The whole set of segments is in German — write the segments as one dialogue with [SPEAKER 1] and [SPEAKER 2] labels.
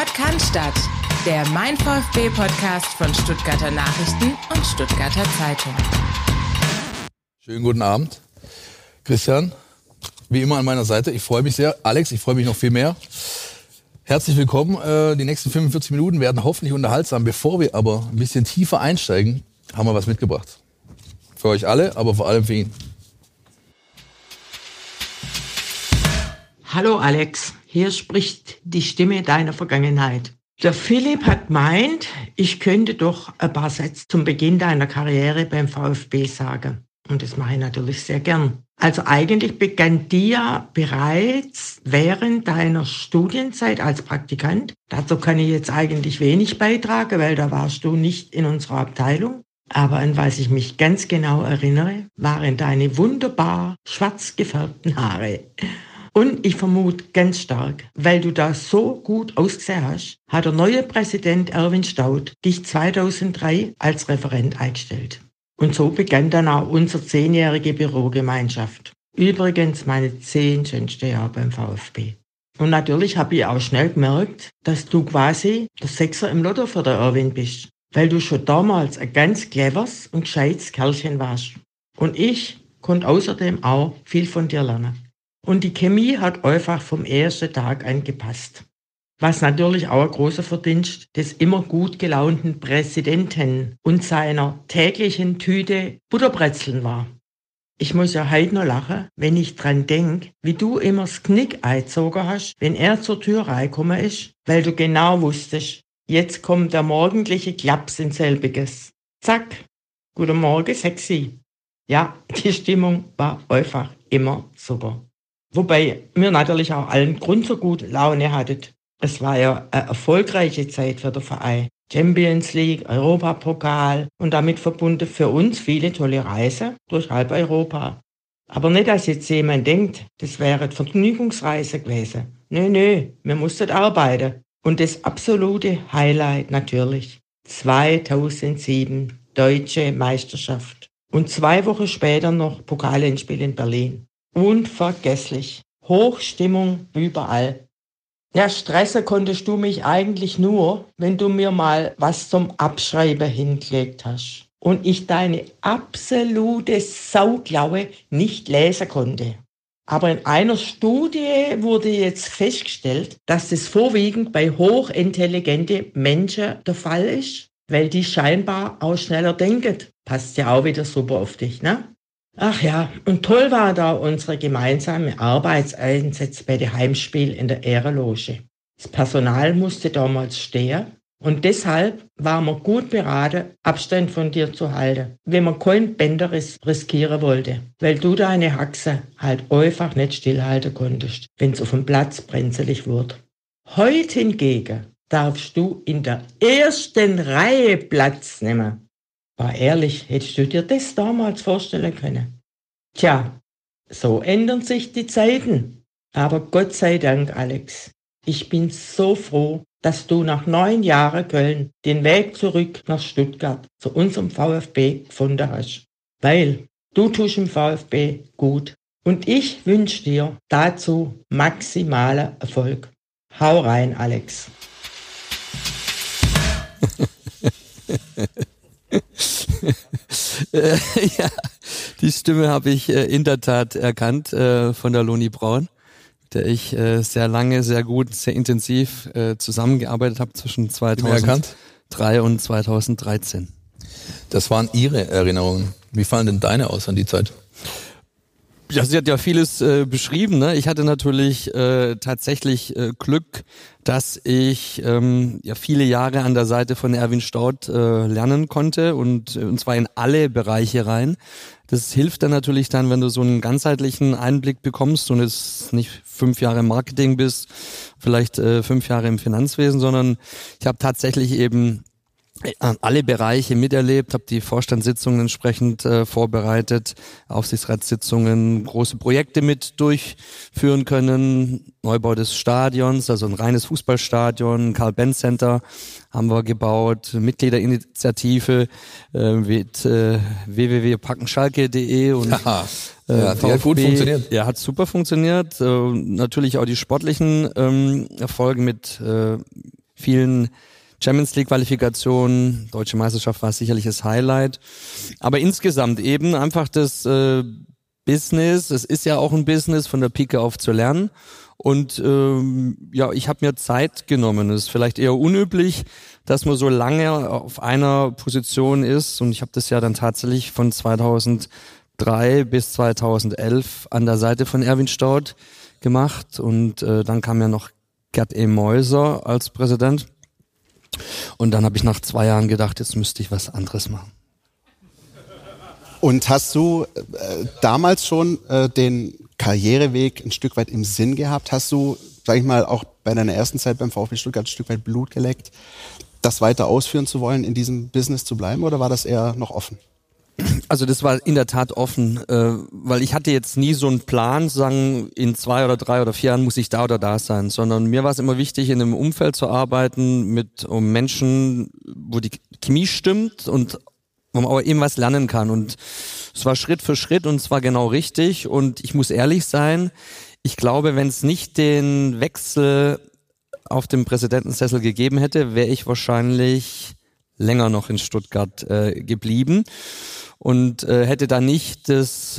[SPEAKER 1] Sport kann Stadt, der Mein VfB-Podcast von Stuttgarter Nachrichten und Stuttgarter Zeitung.
[SPEAKER 2] Schönen guten Abend, Christian. Wie immer an meiner Seite. Ich freue mich sehr. Alex, ich freue mich noch viel mehr. Herzlich willkommen. Die nächsten 45 Minuten werden hoffentlich unterhaltsam. Bevor wir aber ein bisschen tiefer einsteigen, haben wir was mitgebracht. Für euch alle, aber vor allem für ihn.
[SPEAKER 3] Hallo Alex, hier spricht die Stimme deiner Vergangenheit. Der Philipp hat meint, ich könnte doch ein paar Sätze zum Beginn deiner Karriere beim VfB sagen. Und das mache ich natürlich sehr gern. Also eigentlich begann die ja bereits während deiner Studienzeit als Praktikant. Dazu kann ich jetzt eigentlich wenig beitragen, weil da warst du nicht in unserer Abteilung. Aber an was ich mich ganz genau erinnere, waren deine wunderbar schwarz gefärbten Haare. Und ich vermute ganz stark, weil du da so gut ausgesehen hast, hat der neue Präsident Erwin Staudt dich 2003 als Referent eingestellt. Und so begann dann auch unsere 10-jährige Bürogemeinschaft. Übrigens meine 10 schönsten Jahre beim VfB. Und natürlich habe ich auch schnell gemerkt, dass du quasi der Sechser im Lotto für den Erwin bist. Weil du schon damals ein ganz cleveres und gescheites Kerlchen warst. Und ich konnte außerdem auch viel von dir lernen. Und die Chemie hat einfach vom ersten Tag an gepasst. Was natürlich auch ein großer Verdienst des immer gut gelaunten Präsidenten und seiner täglichen Tüte Butterbrezeln war. Ich muss ja heute noch lachen, wenn ich dran denk, wie du immer das Knick eingezogen hast, wenn er zur Tür reingekommen ist, weil du genau wusstest, jetzt kommt der morgendliche Klaps in selbiges. Zack, guten Morgen, sexy. Ja, die Stimmung war einfach immer super. Wobei wir natürlich auch allen Grund zur guten Laune hatten. Es war ja eine erfolgreiche Zeit für den Verein. Champions League, Europapokal und damit verbunden für uns viele tolle Reisen durch halb Europa. Aber nicht, dass jetzt jemand denkt, das wäre eine Vergnügungsreise gewesen. Nö, wir mussten arbeiten. Und das absolute Highlight natürlich. 2007, Deutsche Meisterschaft. Und 2 Wochen später noch Pokalendspiel in Berlin. Unvergesslich. Hochstimmung überall. Ja, stressen konntest du mich eigentlich nur, wenn du mir mal was zum Abschreiben hingelegt hast. Und ich deine absolute Sauklaue nicht lesen konnte. Aber in einer Studie wurde jetzt festgestellt, dass das vorwiegend bei hochintelligenten Menschen der Fall ist, weil die scheinbar auch schneller denken. Passt ja auch wieder super auf dich, ne? Ach ja, und toll war da unsere gemeinsame Arbeitseinsätze bei den Heimspielen in der Ehrenloge. Das Personal musste damals stehen und deshalb waren wir gut beraten, Abstand von dir zu halten, wenn man keinen Bänderriss riskieren wollte, weil du deine Haxe halt einfach nicht stillhalten konntest, wenn es auf dem Platz brenzlig wurde. Heute hingegen darfst du in der ersten Reihe Platz nehmen. War ehrlich, hättest du dir das damals vorstellen können? Tja, so ändern sich die Zeiten. Aber Gott sei Dank, Alex, ich bin so froh, dass du nach 9 Jahren Köln den Weg zurück nach Stuttgart zu unserem VfB gefunden hast. Weil du tust im VfB gut. Und ich wünsche dir dazu maximalen Erfolg. Hau rein, Alex.
[SPEAKER 4] Ja, die Stimme habe ich in der Tat erkannt von der Loni Braun, mit der ich sehr lange, sehr gut, sehr intensiv zusammengearbeitet habe zwischen 2003 und 2013.
[SPEAKER 2] Das waren Ihre Erinnerungen. Wie fallen denn deine aus an die Zeit?
[SPEAKER 4] Ja, sie hat ja vieles beschrieben, ne? Ich hatte natürlich tatsächlich Glück, dass ich ja viele Jahre an der Seite von Erwin Staudt lernen konnte und zwar in alle Bereiche rein. Das hilft dann natürlich dann, wenn du so einen ganzheitlichen Einblick bekommst und jetzt nicht 5 Jahre im Marketing bist, vielleicht 5 Jahre im Finanzwesen, sondern ich habe tatsächlich eben alle Bereiche miterlebt, habe die Vorstandssitzungen entsprechend vorbereitet, Aufsichtsratssitzungen, große Projekte mit durchführen können, Neubau des Stadions, also ein reines Fußballstadion, Karl-Benz-Center haben wir gebaut, Mitgliederinitiative mit www.packenschalke.de und
[SPEAKER 2] ja, die hat gut funktioniert.
[SPEAKER 4] Ja, hat super funktioniert. Natürlich auch die sportlichen Erfolge mit vielen Champions League Qualifikationen, Deutsche Meisterschaft war sicherlich das Highlight. Aber insgesamt eben einfach das Business, es ist ja auch ein Business, von der Pike auf zu lernen. Und ich habe mir Zeit genommen. Es ist vielleicht eher unüblich, dass man so lange auf einer Position ist. Und ich habe das ja dann tatsächlich von 2003 bis 2011 an der Seite von Erwin Staudt gemacht. Und dann kam ja noch Gerd E. Meuser als Präsident. Und dann habe ich nach 2 Jahren gedacht, jetzt müsste ich was anderes machen.
[SPEAKER 5] Und hast du damals schon den Karriereweg ein Stück weit im Sinn gehabt? Hast du, sag ich mal, auch bei deiner ersten Zeit beim VfB Stuttgart ein Stück weit Blut geleckt, das weiter ausführen zu wollen, in diesem Business zu bleiben, oder war das eher noch offen?
[SPEAKER 4] Also das war in der Tat offen, weil ich hatte jetzt nie so einen Plan, sagen, in 2 oder 3 oder 4 Jahren muss ich da oder da sein, sondern mir war es immer wichtig, in einem Umfeld zu arbeiten um Menschen, wo die Chemie stimmt und wo man auch eben was lernen kann. Und es war Schritt für Schritt und es war genau richtig. Und ich muss ehrlich sein, ich glaube, wenn es nicht den Wechsel auf dem Präsidentensessel gegeben hätte, wäre ich wahrscheinlich länger noch in Stuttgart geblieben und hätte da nicht das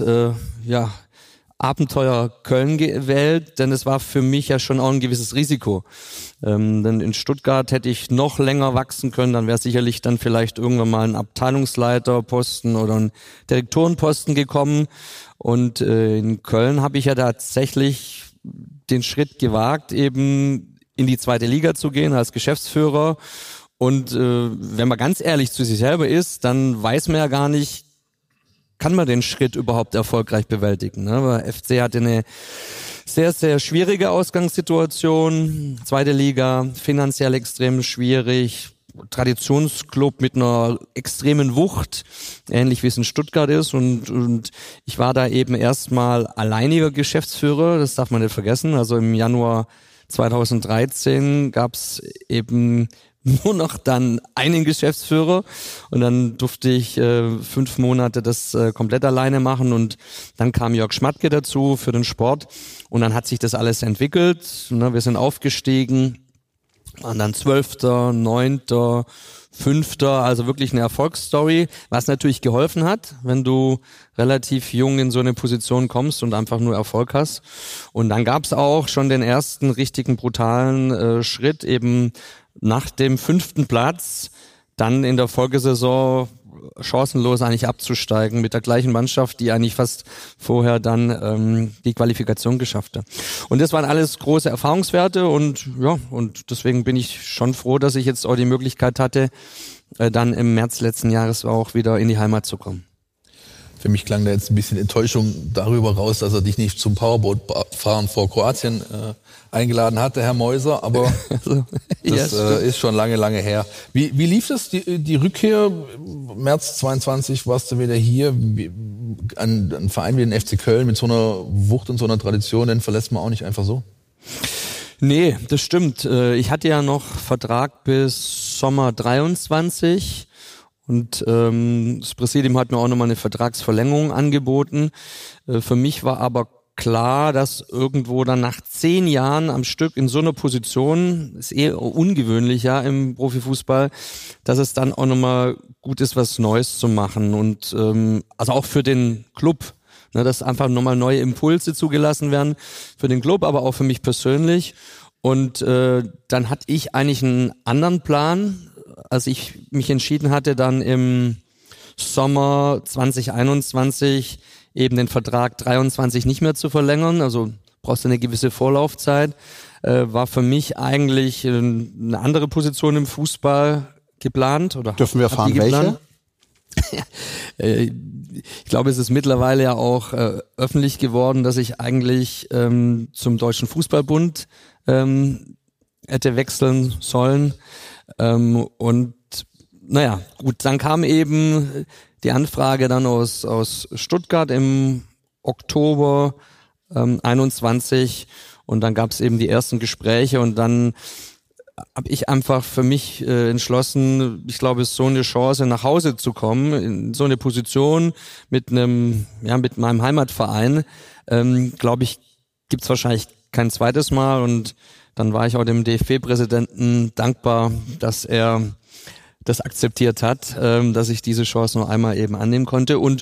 [SPEAKER 4] Abenteuer Köln gewählt, denn es war für mich ja schon auch ein gewisses Risiko. Denn in Stuttgart hätte ich noch länger wachsen können, dann wäre sicherlich dann vielleicht irgendwann mal ein Abteilungsleiterposten oder ein Direktorenposten gekommen. Und in Köln habe ich ja tatsächlich den Schritt gewagt, eben in die 2. Liga zu gehen als Geschäftsführer. Und wenn man ganz ehrlich zu sich selber ist, dann weiß man ja gar nicht, kann man den Schritt überhaupt erfolgreich bewältigen. Ne? Weil FC hatte eine sehr, sehr schwierige Ausgangssituation. 2. Liga, finanziell extrem schwierig. Traditionsclub mit einer extremen Wucht, ähnlich wie es in Stuttgart ist. Und ich war da eben erstmal alleiniger Geschäftsführer, das darf man nicht vergessen. Also im Januar 2013 gab's eben nur noch dann einen Geschäftsführer und dann durfte ich 5 Monate das komplett alleine machen und dann kam Jörg Schmatke dazu für den Sport und dann hat sich das alles entwickelt. Ne, wir sind aufgestiegen, waren dann 12., 9., 5., also wirklich eine Erfolgsstory, was natürlich geholfen hat, wenn du relativ jung in so eine Position kommst und einfach nur Erfolg hast. Und dann gab's auch schon den ersten richtigen brutalen Schritt, eben nach dem 5. Platz dann in der Folgesaison chancenlos eigentlich abzusteigen mit der gleichen Mannschaft, die eigentlich fast vorher dann die Qualifikation geschafft hat. Und das waren alles große Erfahrungswerte und deswegen bin ich schon froh, dass ich jetzt auch die Möglichkeit hatte, dann im März letzten Jahres auch wieder in die Heimat zu kommen.
[SPEAKER 2] Für mich klang da jetzt ein bisschen Enttäuschung darüber raus, dass er dich nicht zum Powerboat-Fahren vor Kroatien eingeladen hatte, Herr Meuser, aber das ist schon lange, lange her. Wie lief das, die Rückkehr? März 22 warst du wieder hier. Ein Verein wie den FC Köln mit so einer Wucht und so einer Tradition, den verlässt man auch nicht einfach so.
[SPEAKER 4] Nee, das stimmt. Ich hatte ja noch Vertrag bis Sommer 23. Und das Präsidium hat mir auch nochmal eine Vertragsverlängerung angeboten. Für mich war aber klar, dass irgendwo dann nach 10 Jahren am Stück in so einer Position, ist eher ungewöhnlich ja im Profifußball, dass es dann auch nochmal gut ist, was Neues zu machen. Und also auch für den Club, ne, dass einfach nochmal neue Impulse zugelassen werden für den Club, aber auch für mich persönlich. Und dann hatte ich eigentlich einen anderen Plan, als ich mich entschieden hatte, dann im Sommer 2021 eben den Vertrag 23 nicht mehr zu verlängern, also brauchst du eine gewisse Vorlaufzeit, war für mich eigentlich eine andere Position im Fußball geplant. Oder
[SPEAKER 5] dürfen wir erfahren, welche?
[SPEAKER 4] Ich glaube, es ist mittlerweile ja auch öffentlich geworden, dass ich eigentlich zum Deutschen Fußballbund hätte wechseln sollen. Und naja, gut, dann kam eben die Anfrage dann aus Stuttgart im Oktober 21 und dann gab es eben die ersten Gespräche und dann habe ich einfach für mich entschlossen, ich glaube, es ist so eine Chance, nach Hause zu kommen, in so eine Position mit meinem Heimatverein, glaube ich, gibt's wahrscheinlich kein zweites Mal und dann war ich auch dem DFB-Präsidenten dankbar, dass er das akzeptiert hat, dass ich diese Chance noch einmal eben annehmen konnte. Und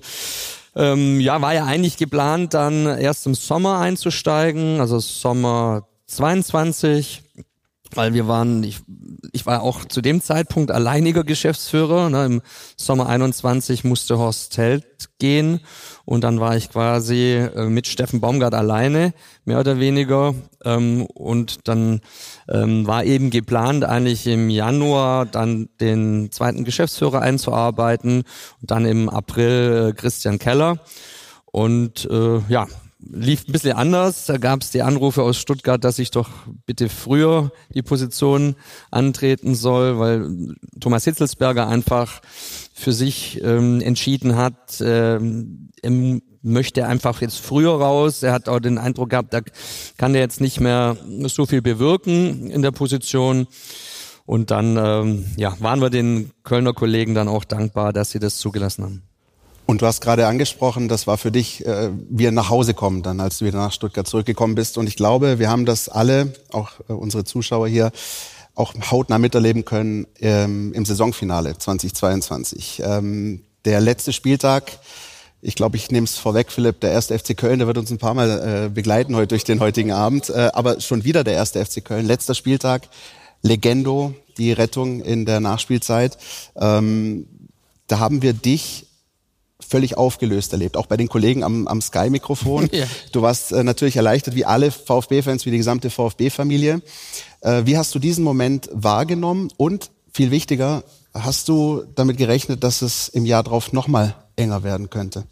[SPEAKER 4] war ja eigentlich geplant, dann erst im Sommer einzusteigen, also Sommer 22, weil ich war auch zu dem Zeitpunkt alleiniger Geschäftsführer. Ne? Im Sommer 21 musste Horst Held gehen und dann war ich quasi mit Steffen Baumgart alleine, mehr oder weniger. Und dann war eben geplant, eigentlich im Januar dann den zweiten Geschäftsführer einzuarbeiten und dann im April Christian Keller. Und lief ein bisschen anders. Da gab es die Anrufe aus Stuttgart, dass ich doch bitte früher die Position antreten soll, weil Thomas Hitzelsberger einfach für sich entschieden hat, er möchte einfach jetzt früher raus. Er hat auch den Eindruck gehabt, da kann er jetzt nicht mehr so viel bewirken in der Position. Und dann waren wir den Kölner Kollegen dann auch dankbar, dass sie das zugelassen haben.
[SPEAKER 5] Und du hast gerade angesprochen, das war für dich wie ein Nachhausekommen dann, als du wieder nach Stuttgart zurückgekommen bist. Und ich glaube, wir haben das alle, auch unsere Zuschauer hier, auch hautnah miterleben können im Saisonfinale 2022. Der letzte Spieltag, ich glaube, ich nehme es vorweg, Philipp, der 1. FC Köln, der wird uns ein paar Mal begleiten heute durch den heutigen Abend. Aber schon wieder der 1. FC Köln, letzter Spieltag, Legendo, die Rettung in der Nachspielzeit. Da haben wir dich völlig aufgelöst erlebt, auch bei den Kollegen am Sky-Mikrofon. Ja. Du warst natürlich erleichtert, wie alle VfB-Fans, wie die gesamte VfB-Familie. Wie hast du diesen Moment wahrgenommen? Und viel wichtiger, hast du damit gerechnet, dass es im Jahr drauf nochmal enger werden könnte?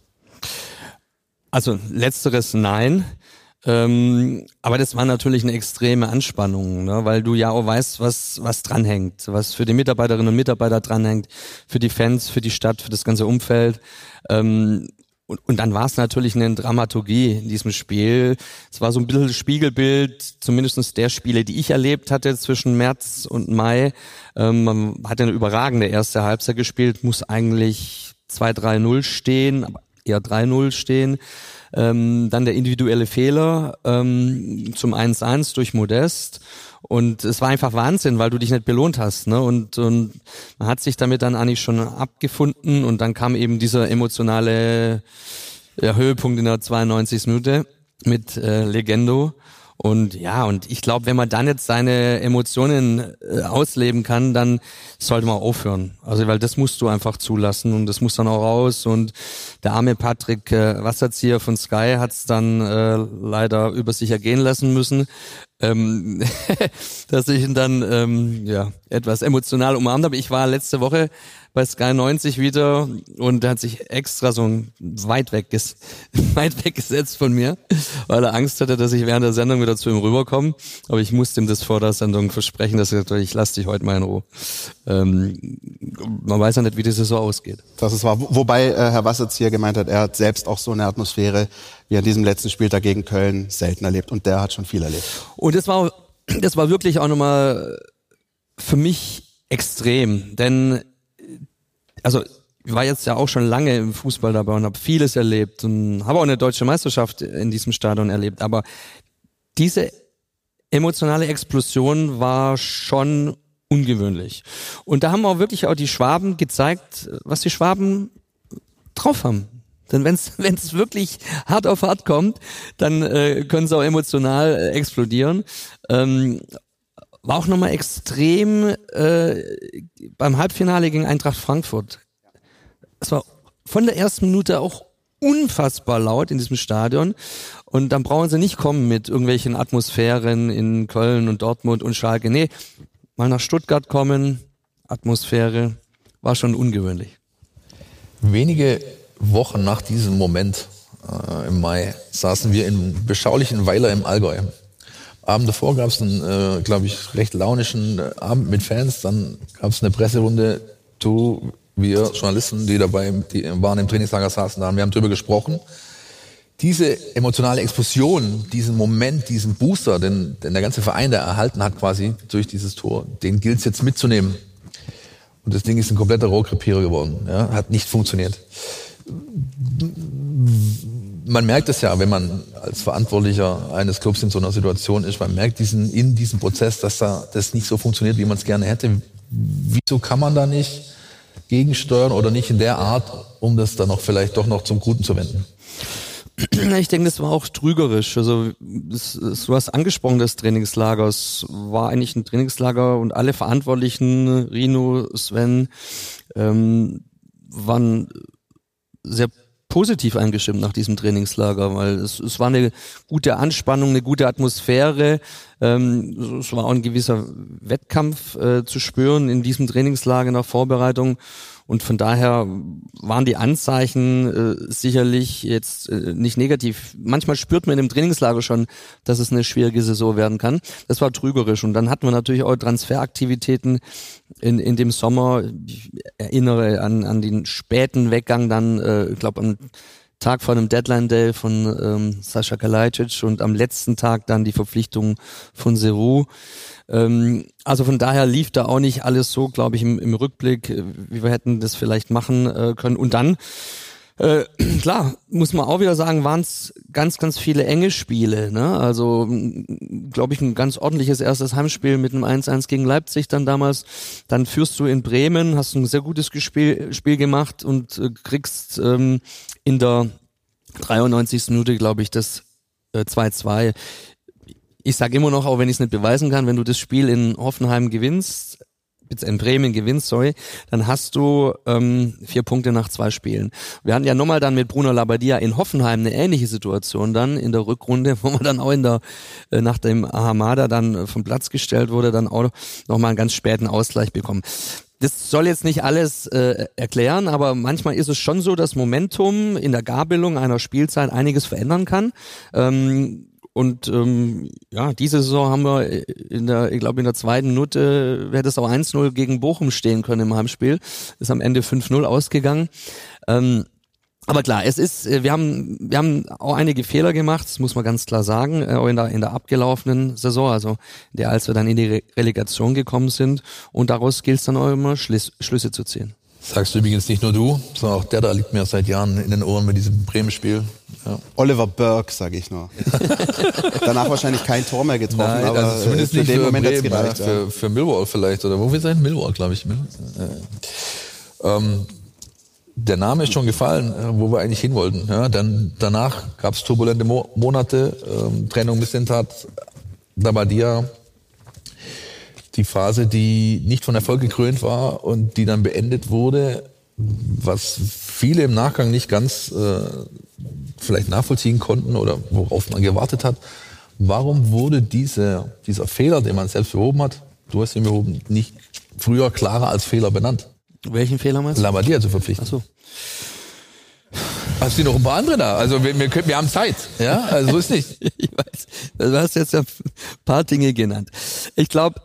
[SPEAKER 4] Also letzteres nein. Aber das war natürlich eine extreme Anspannung, ne? Weil du ja auch weißt, was dranhängt, was für die Mitarbeiterinnen und Mitarbeiter dranhängt, für die Fans, für die Stadt, für das ganze Umfeld. Und dann war es natürlich eine Dramaturgie in diesem Spiel. Es war so ein bisschen das Spiegelbild, zumindest der Spiele, die ich erlebt hatte zwischen März und Mai. Man hat eine überragende erste Halbzeit gespielt, muss eigentlich 2-3-0 stehen, aber eher 3-0 stehen. Dann der individuelle Fehler zum 1-1 durch Modest. Und es war einfach Wahnsinn, weil du dich nicht belohnt hast, ne? Und man hat sich damit dann eigentlich schon abgefunden und dann kam eben dieser emotionale Höhepunkt in der 92. Minute mit Legendo. Und ich glaube, wenn man dann jetzt seine Emotionen ausleben kann, dann sollte man aufhören. Also, weil das musst du einfach zulassen und das muss dann auch raus. Und der arme Patrick Wasserzieher von Sky hat es dann leider über sich ergehen lassen müssen, dass ich ihn dann etwas emotional umarmt habe. Ich war letzte Woche bei Sky 90 wieder und der hat sich extra so weit weg gesetzt von mir, weil er Angst hatte, dass ich während der Sendung wieder zu ihm rüberkomme. Aber ich musste ihm das vor der Sendung versprechen, dass er gesagt hat, ich lasse dich heute mal in Ruhe. Man weiß ja nicht, wie die Saison ausgeht.
[SPEAKER 5] Das ist wahr. Wobei Herr Wasserzieher gemeint hat, er hat selbst auch so eine Atmosphäre wie an diesem letzten Spieltag gegen Köln selten erlebt. Und der hat schon viel erlebt.
[SPEAKER 4] Und das war wirklich auch nochmal für mich extrem, denn also ich war jetzt ja auch schon lange im Fußball dabei und habe vieles erlebt und habe auch eine deutsche Meisterschaft in diesem Stadion erlebt, aber diese emotionale Explosion war schon ungewöhnlich. Und da haben auch wirklich auch die Schwaben gezeigt, was die Schwaben drauf haben. Denn wenn es wirklich hart auf hart kommt, dann können sie auch emotional explodieren. War auch nochmal extrem beim Halbfinale gegen Eintracht Frankfurt. Es war von der ersten Minute auch unfassbar laut in diesem Stadion. Und dann brauchen sie nicht kommen mit irgendwelchen Atmosphären in Köln und Dortmund und Schalke. Nee, mal nach Stuttgart kommen, Atmosphäre, war schon ungewöhnlich.
[SPEAKER 2] Wenige Wochen nach diesem Moment im Mai saßen wir in beschaulichen Weiler im Allgäu. Abend davor gab es einen, glaube ich, recht launischen Abend mit Fans. Dann gab es eine Presserunde. Wir Journalisten, die waren im Trainingslager, saßen da und wir haben drüber gesprochen. Diese emotionale Explosion, diesen Moment, diesen Booster, den der ganze Verein da erhalten hat quasi durch dieses Tor, den gilt es jetzt mitzunehmen. Und das Ding ist ein kompletter Rohrkrepierer geworden. Ja, hat nicht funktioniert. man merkt es ja, wenn man als Verantwortlicher eines Clubs in so einer Situation ist, man merkt in diesem Prozess, dass das nicht so funktioniert, wie man es gerne hätte. Wieso kann man da nicht gegensteuern oder nicht in der Art, um das dann noch vielleicht doch noch zum Guten zu wenden?
[SPEAKER 4] Ich denke, das war auch trügerisch. Also du hast angesprochen, das Trainingslager. Es war eigentlich ein Trainingslager und alle Verantwortlichen, Rino, Sven, waren sehr positiv eingestimmt nach diesem Trainingslager, weil es war eine gute Anspannung, eine gute Atmosphäre. Es war auch ein gewisser Wettkampf zu spüren in diesem Trainingslager nach Vorbereitung. Und von daher waren die Anzeichen sicherlich jetzt nicht negativ. Manchmal spürt man in dem Trainingslager schon, dass es eine schwierige Saison werden kann. Das war trügerisch. Und dann hatten wir natürlich auch Transferaktivitäten in dem Sommer. Ich erinnere an den späten Weggang dann, ich glaube am Tag vor dem Deadline Day von Sascha Kalajdzic und am letzten Tag dann die Verpflichtung von Serhou. Also von daher lief da auch nicht alles so, glaube ich, im Rückblick, wie wir hätten das vielleicht machen können. Und dann, klar, muss man auch wieder sagen, waren es ganz, ganz viele enge Spiele. Ne? Also, glaube ich, ein ganz ordentliches erstes Heimspiel mit einem 1-1 gegen Leipzig dann damals. Dann führst du in Bremen, hast ein sehr gutes Spiel gemacht und kriegst in der 93. Minute, glaube ich, das 2-2. Ich sage immer noch, auch wenn ich es nicht beweisen kann, wenn du das Spiel in Hoffenheim gewinnst, in Bremen gewinnst, dann hast du 4 Punkte nach 2 Spielen. Wir hatten ja nochmal dann mit Bruno Labbadia in Hoffenheim eine ähnliche Situation dann in der Rückrunde, wo man dann auch nachdem Ahamada dann vom Platz gestellt wurde, dann auch nochmal einen ganz späten Ausgleich bekommen. Das soll jetzt nicht alles erklären, aber manchmal ist es schon so, dass Momentum in der Gabelung einer Spielzeit einiges verändern kann. Und diese Saison haben wir in der 2. Minute hätte es auch 1-0 gegen Bochum stehen können im Heimspiel. Ist am Ende 5-0 ausgegangen. Aber klar, wir haben auch einige Fehler gemacht, das muss man ganz klar sagen, auch in der abgelaufenen Saison, also als wir dann in die Relegation gekommen sind. Und daraus gilt es dann auch immer, Schlüsse zu ziehen.
[SPEAKER 2] Sagst du übrigens nicht nur du, sondern auch der da liegt mir seit Jahren in den Ohren mit diesem Bremen-Spiel. Ja.
[SPEAKER 5] Oliver Burke, sage ich nur. Danach wahrscheinlich kein Tor mehr getroffen,
[SPEAKER 2] nein,
[SPEAKER 5] aber
[SPEAKER 2] also zumindest
[SPEAKER 5] für
[SPEAKER 2] nicht
[SPEAKER 5] den
[SPEAKER 2] für
[SPEAKER 5] Moment hat's
[SPEAKER 2] Bremen,
[SPEAKER 5] gereicht.
[SPEAKER 2] ja. Für Millwall vielleicht, oder wo wir sein? Millwall, glaube ich. Der Name ist schon gefallen, wo wir eigentlich hin wollten. Ja, dann danach gab es turbulente Monate, Trennung bis Sintat, Labbadia. Die Phase, die nicht von Erfolg gekrönt war und die dann beendet wurde, was viele im Nachgang nicht ganz vielleicht nachvollziehen konnten oder worauf man gewartet hat. Warum wurde dieser Fehler, den man selbst behoben hat, du hast ihn behoben, nicht früher klarer als Fehler benannt?
[SPEAKER 4] Welchen Fehler meinst du?
[SPEAKER 2] Labbadia zu verpflichten.
[SPEAKER 4] Ach so.
[SPEAKER 2] Hast du noch ein paar andere da? Also wir haben Zeit, ja? Also so ist nicht.
[SPEAKER 4] Ich weiß, du hast jetzt ja ein paar Dinge genannt. Ich glaube,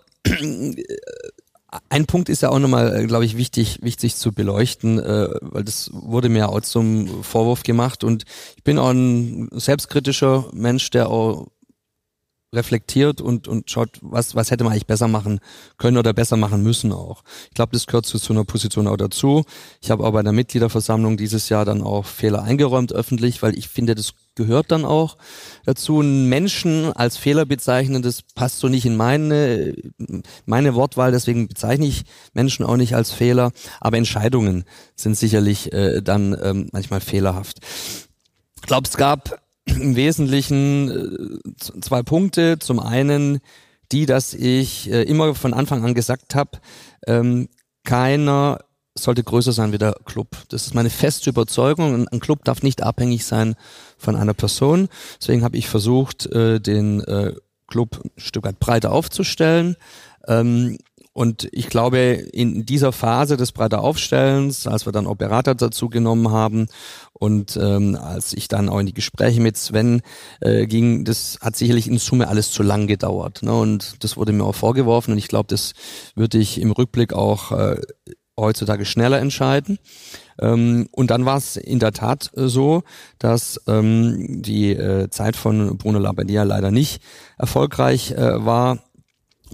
[SPEAKER 4] ein Punkt ist ja auch nochmal, glaube ich, wichtig zu beleuchten, weil das wurde mir auch zum Vorwurf gemacht und ich bin auch ein selbstkritischer Mensch, der auch reflektiert und schaut, was hätte man eigentlich besser machen können oder besser machen müssen auch. Ich glaube, das gehört zu so einer Position auch dazu. Ich habe auch bei der Mitgliederversammlung dieses Jahr dann auch Fehler eingeräumt öffentlich, weil ich finde, das gehört dann auch dazu. Einen Menschen als Fehler bezeichnen, das passt so nicht in meine Wortwahl, deswegen bezeichne ich Menschen auch nicht als Fehler, aber Entscheidungen sind sicherlich dann manchmal fehlerhaft. Ich glaube, es gab im Wesentlichen 2 Punkte. Zum einen die, dass ich immer von Anfang an gesagt habe, keiner sollte größer sein wie der Club. Das ist meine feste Überzeugung. Ein Club darf nicht abhängig sein von einer Person. Deswegen habe ich versucht, den Club ein Stück weit breiter aufzustellen. Und ich glaube, in dieser Phase des breiter Aufstellens, als wir dann auch Berater dazu genommen haben und als ich dann auch in die Gespräche mit Sven ging, das hat sicherlich in Summe alles zu lang gedauert. Ne? Und das wurde mir auch vorgeworfen und ich glaube, das würde ich im Rückblick auch heutzutage schneller entscheiden. Und dann war es in der Tat so, dass die Zeit von Bruno Labbadia leider nicht erfolgreich war.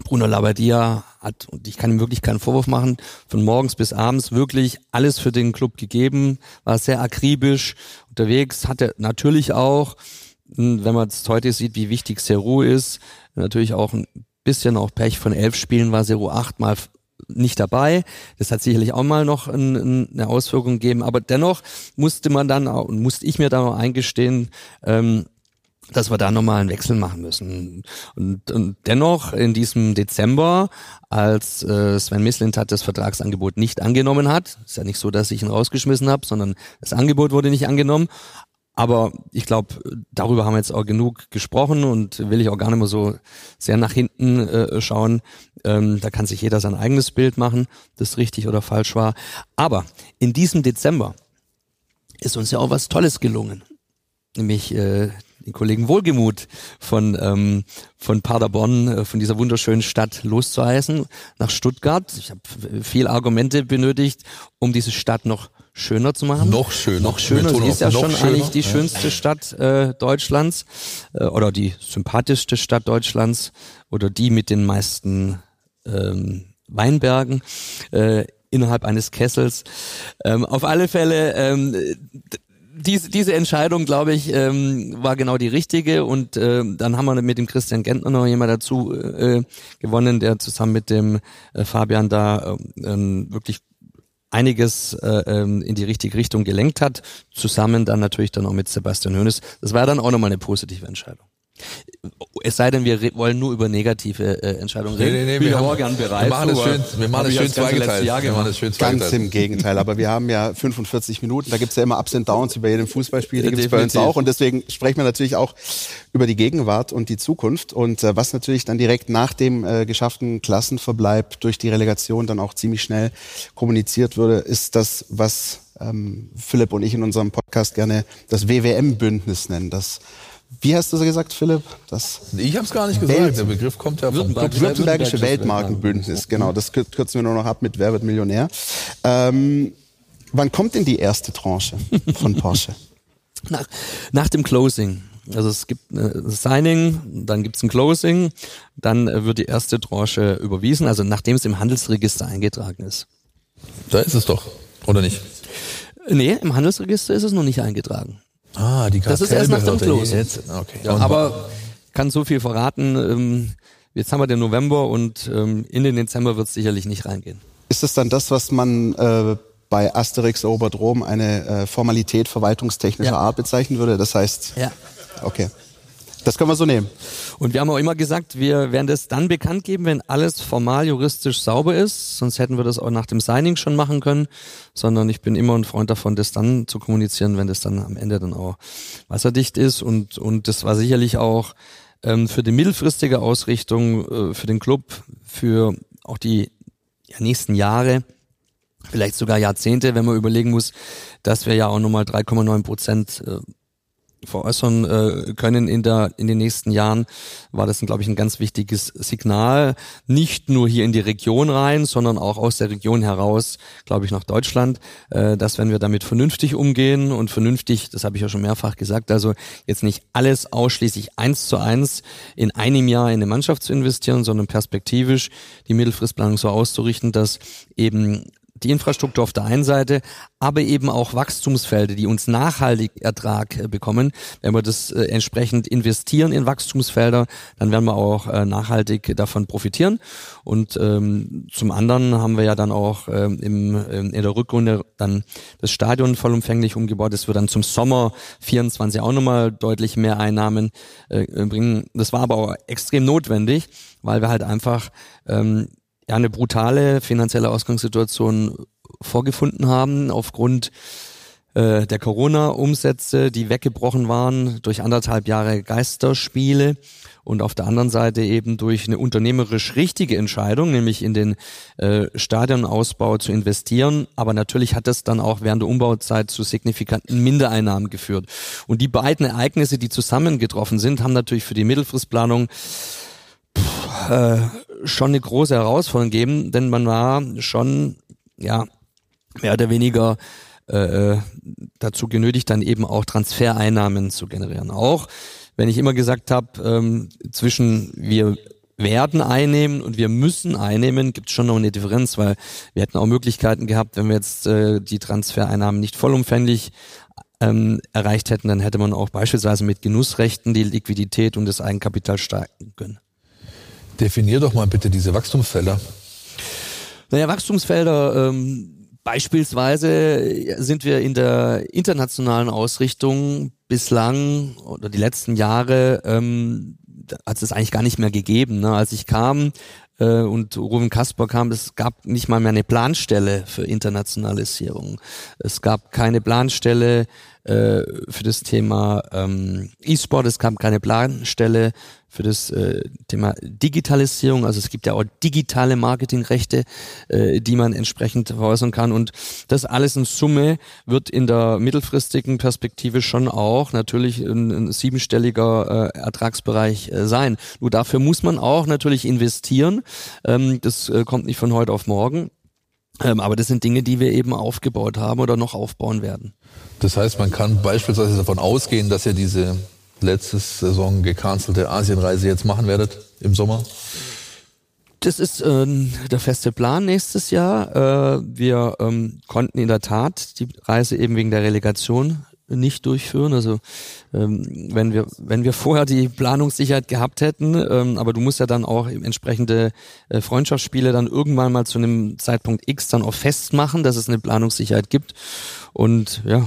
[SPEAKER 4] Bruno Labbadia hat, und ich kann ihm wirklich keinen Vorwurf machen, von morgens bis abends wirklich alles für den Club gegeben, war sehr akribisch unterwegs, hatte natürlich auch, wenn man es heute sieht, wie wichtig Serhou ist, natürlich auch ein bisschen auch Pech. Von 11 Spielen war Serhou 8-mal nicht dabei. Das hat sicherlich auch mal noch eine Auswirkung gegeben, aber dennoch musste ich mir dann auch eingestehen, dass wir da nochmal einen Wechsel machen müssen. Und dennoch in diesem Dezember, als Sven Mislintat das Vertragsangebot nicht angenommen hat, ist ja nicht so, dass ich ihn rausgeschmissen habe, sondern das Angebot wurde nicht angenommen. Aber ich glaube, darüber haben wir jetzt auch genug gesprochen und will ich auch gar nicht mehr so sehr nach hinten schauen. Da kann sich jeder sein eigenes Bild machen, das richtig oder falsch war. Aber in diesem Dezember ist uns ja auch was Tolles gelungen. Nämlich den Kollegen Wohlgemuth von Paderborn, von dieser wunderschönen Stadt loszuheißen nach Stuttgart. Ich habe viel Argumente benötigt, um diese Stadt noch schöner zu machen.
[SPEAKER 2] Noch schöner.
[SPEAKER 4] Sie ist ja schon eigentlich die schönste Stadt Deutschlands oder die sympathischste Stadt Deutschlands oder die mit den meisten Weinbergen innerhalb eines Kessels. Auf alle Fälle diese Entscheidung, glaube ich, war genau die richtige und dann haben wir mit dem Christian Gentner noch jemand dazu gewonnen, der zusammen mit dem Fabian da wirklich einiges in die richtige Richtung gelenkt hat, zusammen dann natürlich dann auch mit Sebastian Hoeneß. Das war dann auch nochmal eine positive Entscheidung. Es sei denn, wir wollen nur über negative Entscheidungen reden.
[SPEAKER 2] Nee, wir machen das schön zweigeteilt.
[SPEAKER 5] Ganz im Gegenteil, aber wir haben ja 45 Minuten, da gibt's ja immer Ups und Downs wie bei jedem Fußballspiel, die gibt's bei uns auch und deswegen sprechen wir natürlich auch über die Gegenwart und die Zukunft und was natürlich dann direkt nach dem geschafften Klassenverbleib durch die Relegation dann auch ziemlich schnell kommuniziert wurde, ist das, was Philipp und ich in unserem Podcast gerne das WWM-Bündnis nennen, wie hast du so gesagt, Philipp?
[SPEAKER 2] Ich habe es gar nicht gesagt. Der Begriff kommt ja vom
[SPEAKER 5] Württembergische Weltmarkenbündnis. Genau, das kürzen wir nur noch ab mit Wer wird Millionär. Wann kommt denn die erste Tranche von Porsche?
[SPEAKER 4] Nach dem Closing. Also es gibt ein Signing, dann gibt's ein Closing, dann wird die erste Tranche überwiesen, also nachdem es im Handelsregister eingetragen ist.
[SPEAKER 2] Da ist es doch, oder nicht?
[SPEAKER 4] Nee, im Handelsregister ist es noch nicht eingetragen.
[SPEAKER 2] Die
[SPEAKER 4] das ist erst nach dem Closing.
[SPEAKER 2] Okay.
[SPEAKER 4] Ja, aber kann so viel verraten. Jetzt haben wir den November und in den Dezember wird es sicherlich nicht reingehen.
[SPEAKER 5] Ist das dann das, was man bei Asterix erobert Rom eine Formalität verwaltungstechnischer Art bezeichnen würde? Das heißt, okay. Das können wir so nehmen.
[SPEAKER 4] Und wir haben auch immer gesagt, wir werden das dann bekannt geben, wenn alles formal juristisch sauber ist. Sonst hätten wir das auch nach dem Signing schon machen können. Sondern ich bin immer ein Freund davon, das dann zu kommunizieren, wenn das dann am Ende dann auch wasserdicht ist. Und das war sicherlich auch für die mittelfristige Ausrichtung für den Club, für auch die nächsten Jahre, vielleicht sogar Jahrzehnte, wenn man überlegen muss, dass wir ja auch nochmal 3,9% veräußern können in den nächsten Jahren, war das, glaube ich, ein ganz wichtiges Signal. Nicht nur hier in die Region rein, sondern auch aus der Region heraus, glaube ich, nach Deutschland, dass wenn wir damit vernünftig umgehen und vernünftig, das habe ich ja schon mehrfach gesagt, also jetzt nicht alles ausschließlich 1:1 in einem Jahr in eine Mannschaft zu investieren, sondern perspektivisch die Mittelfristplanung so auszurichten, dass eben die Infrastruktur auf der einen Seite, aber eben auch Wachstumsfelder, die uns nachhaltig Ertrag bekommen. Wenn wir das entsprechend investieren in Wachstumsfelder, dann werden wir auch nachhaltig davon profitieren. Und zum anderen haben wir ja dann auch in der Rückrunde dann das Stadion vollumfänglich umgebaut. Das wird dann zum Sommer 24 auch nochmal deutlich mehr Einnahmen bringen. Das war aber auch extrem notwendig, weil wir halt einfach eine brutale finanzielle Ausgangssituation vorgefunden haben aufgrund der Corona-Umsätze, die weggebrochen waren durch 1,5 Jahre Geisterspiele und auf der anderen Seite eben durch eine unternehmerisch richtige Entscheidung, nämlich in den Stadionausbau zu investieren. Aber natürlich hat das dann auch während der Umbauzeit zu signifikanten Mindereinnahmen geführt. Und die beiden Ereignisse, die zusammengetroffen sind, haben natürlich für die Mittelfristplanung schon eine große Herausforderung gegeben, denn man war schon mehr oder weniger dazu genötigt, dann eben auch Transfereinnahmen zu generieren. Auch wenn ich immer gesagt habe, zwischen wir werden einnehmen und wir müssen einnehmen, gibt es schon noch eine Differenz, weil wir hätten auch Möglichkeiten gehabt, wenn wir jetzt die Transfereinnahmen nicht vollumfänglich erreicht hätten, dann hätte man auch beispielsweise mit Genussrechten die Liquidität und das Eigenkapital stärken können.
[SPEAKER 2] Definier doch mal bitte diese Wachstumsfelder.
[SPEAKER 4] Naja, Wachstumsfelder, beispielsweise sind wir in der internationalen Ausrichtung bislang oder die letzten Jahre hat es eigentlich gar nicht mehr gegeben. Ne? Als ich kam und Ruven Kasper kam, es gab nicht mal mehr eine Planstelle für Internationalisierung. Es gab keine Planstelle für das Thema E-Sport, es gab keine Planstelle für das Thema Digitalisierung, also es gibt ja auch digitale Marketingrechte, die man entsprechend veräußern kann, und das alles in Summe wird in der mittelfristigen Perspektive schon auch natürlich ein siebenstelliger Ertragsbereich sein. Nur dafür muss man auch natürlich investieren, das kommt nicht von heute auf morgen. Aber das sind Dinge, die wir eben aufgebaut haben oder noch aufbauen werden.
[SPEAKER 2] Das heißt, man kann beispielsweise davon ausgehen, dass ihr diese letzte Saison gecancelte Asienreise jetzt machen werdet im Sommer?
[SPEAKER 4] Das ist der feste Plan nächstes Jahr. Wir konnten in der Tat die Reise eben wegen der Relegation nicht durchführen. Also wenn wir vorher die Planungssicherheit gehabt hätten, aber du musst ja dann auch entsprechende Freundschaftsspiele dann irgendwann mal zu einem Zeitpunkt X dann auch festmachen, dass es eine Planungssicherheit gibt. Und ja,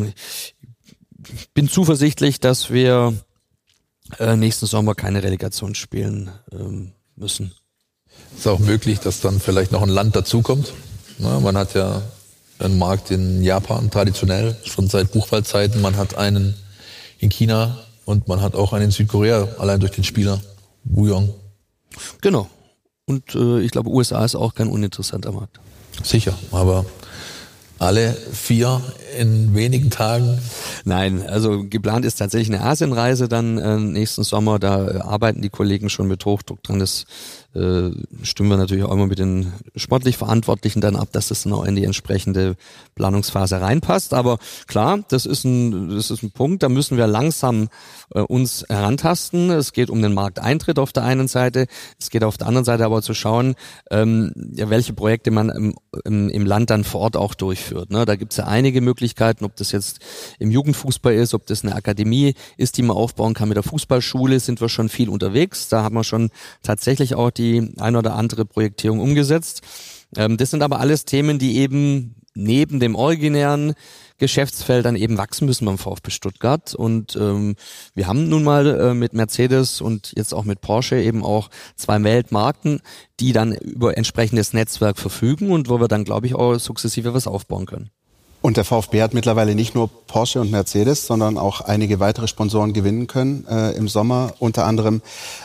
[SPEAKER 4] bin zuversichtlich, dass wir nächsten Sommer keine Relegation spielen müssen.
[SPEAKER 2] Ist auch möglich, dass dann vielleicht noch ein Land dazukommt. Ja, man hat ja einen Markt in Japan traditionell, schon seit Buchwaldzeiten. Man hat einen in China und man hat auch einen in Südkorea, allein durch den Spieler Woo-Young.
[SPEAKER 4] Genau. Und ich glaube, USA ist auch kein uninteressanter Markt.
[SPEAKER 2] Sicher, aber alle 4 in wenigen Tagen?
[SPEAKER 4] Nein, also geplant ist tatsächlich eine Asienreise dann nächsten Sommer. Da arbeiten die Kollegen schon mit Hochdruck dran. Das stimmen wir natürlich auch immer mit den sportlich Verantwortlichen dann ab, dass das dann auch in die entsprechende Planungsphase reinpasst. Aber klar, das ist ein Punkt, da müssen wir langsam uns herantasten. Es geht um den Markteintritt auf der einen Seite, es geht auf der anderen Seite aber zu schauen, welche Projekte man im Land dann vor Ort auch durchführt. Ne? Da gibt es ja einige Möglichkeiten, ob das jetzt im Jugendfußball ist, ob das eine Akademie ist, die man aufbauen kann. Mit der Fußballschule sind wir schon viel unterwegs. Da haben wir schon tatsächlich auch die ein oder andere Projektierung umgesetzt. Das sind aber alles Themen, die eben neben dem originären Geschäftsfeld dann eben wachsen müssen beim VfB Stuttgart. Und wir haben nun mal mit Mercedes und jetzt auch mit Porsche eben auch 2 Weltmarken, die dann über entsprechendes Netzwerk verfügen und wo wir dann, glaube ich, auch sukzessive was aufbauen können.
[SPEAKER 5] Und der VfB hat mittlerweile nicht nur Porsche und Mercedes, sondern auch einige weitere Sponsoren gewinnen können im Sommer. Unter anderem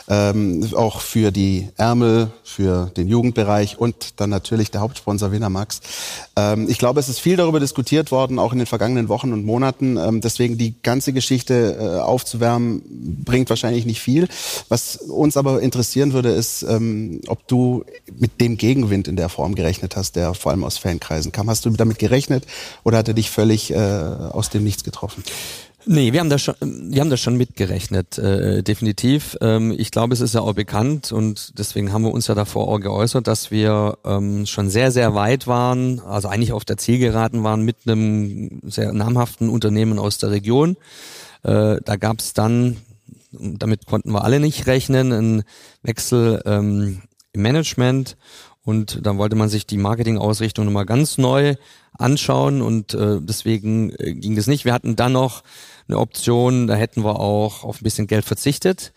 [SPEAKER 5] auch für die Ärmel, für den Jugendbereich und dann natürlich der Hauptsponsor Winamax. Ich glaube, es ist viel darüber diskutiert worden, auch in den vergangenen Wochen und Monaten. Deswegen die ganze Geschichte aufzuwärmen, bringt wahrscheinlich nicht viel. Was uns aber interessieren würde, ist, ob du mit dem Gegenwind in der Form gerechnet hast, der vor allem aus Fankreisen kam. Hast du damit gerechnet? Oder hat er dich völlig aus dem Nichts getroffen?
[SPEAKER 4] Nee, wir haben da schon mitgerechnet, definitiv. Ich glaube, es ist ja auch bekannt und deswegen haben wir uns ja davor auch geäußert, dass wir schon sehr, sehr weit waren, also eigentlich auf der Zielgeraden waren mit einem sehr namhaften Unternehmen aus der Region. Da gab es dann, damit konnten wir alle nicht rechnen, einen Wechsel im Management. Und dann wollte man sich die Marketingausrichtung nochmal ganz neu anschauen und deswegen ging das nicht. Wir hatten dann noch eine Option, da hätten wir auch auf ein bisschen Geld verzichtet,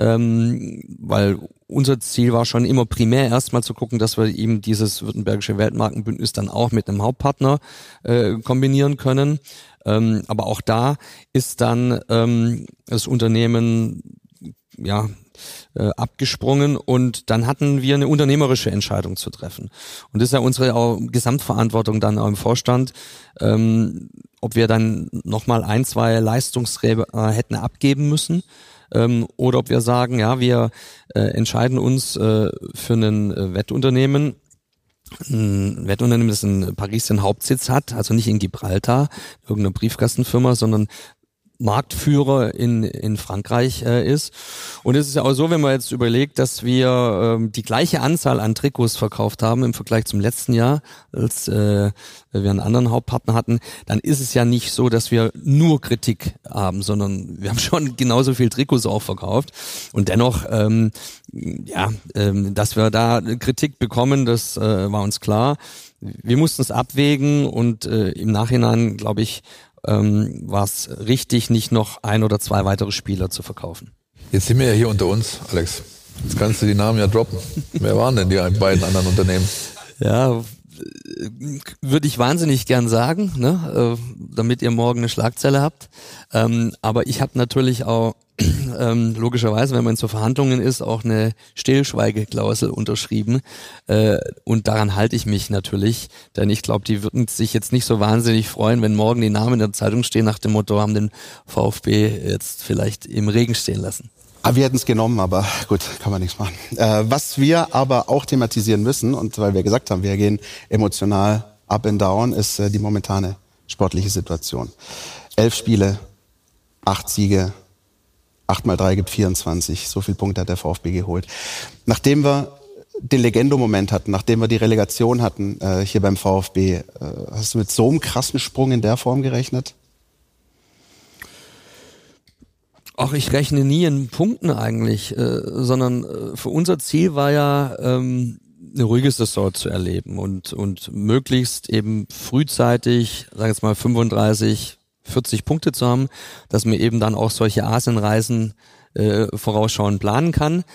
[SPEAKER 4] weil unser Ziel war schon immer primär erstmal zu gucken, dass wir eben dieses württembergische Weltmarkenbündnis dann auch mit einem Hauptpartner kombinieren können. Aber auch da ist dann das Unternehmen abgesprungen und dann hatten wir eine unternehmerische Entscheidung zu treffen. Und das ist ja unsere auch Gesamtverantwortung dann auch im Vorstand, ob wir dann nochmal 1, 2 Leistungsträger hätten abgeben müssen oder ob wir sagen, ja, wir entscheiden uns für ein Wettunternehmen, das in Paris den Hauptsitz hat, also nicht in Gibraltar, irgendeine Briefkastenfirma, sondern Marktführer in Frankreich ist. Und es ist ja auch so, wenn man jetzt überlegt, dass wir die gleiche Anzahl an Trikots verkauft haben im Vergleich zum letzten Jahr, als wir einen anderen Hauptpartner hatten, dann ist es ja nicht so, dass wir nur Kritik haben, sondern wir haben schon genauso viel Trikots auch verkauft. Und dennoch, dass wir da Kritik bekommen, das war uns klar. Wir mussten es abwägen und im Nachhinein, glaube ich, war es richtig, nicht noch 1 oder 2 weitere Spieler zu verkaufen.
[SPEAKER 2] Jetzt sind wir ja hier unter uns, Alex. Jetzt kannst du die Namen ja droppen. Wer waren denn die beiden anderen Unternehmen?
[SPEAKER 4] Ja, würde ich wahnsinnig gern sagen, ne? Damit ihr morgen eine Schlagzeile habt. Aber ich habe natürlich auch logischerweise, wenn man zu Verhandlungen ist, auch eine Stillschweigeklausel unterschrieben. Und daran halte ich mich natürlich, denn ich glaube, die würden sich jetzt nicht so wahnsinnig freuen, wenn morgen die Namen in der Zeitung stehen nach dem Motto, haben den VfB jetzt vielleicht im Regen stehen lassen.
[SPEAKER 5] Wir hätten es genommen, aber gut, kann man nichts machen. Was wir aber auch thematisieren müssen, und weil wir gesagt haben, wir gehen emotional up and down, ist die momentane sportliche Situation. 11 Spiele, 8 Siege, 8 mal 3 gibt 24. So viel Punkte hat der VfB geholt. Nachdem wir den Legendo-Moment hatten, nachdem wir die Relegation hatten hier beim VfB, hast du mit so einem krassen Sprung in der Form gerechnet?
[SPEAKER 4] Ach, ich rechne nie in Punkten eigentlich, sondern für unser Ziel war ja eine ruhige Saison zu erleben und möglichst eben frühzeitig, sag jetzt mal 35, 40 Punkte zu haben, dass man eben dann auch solche Asienreisen vorausschauend planen kann.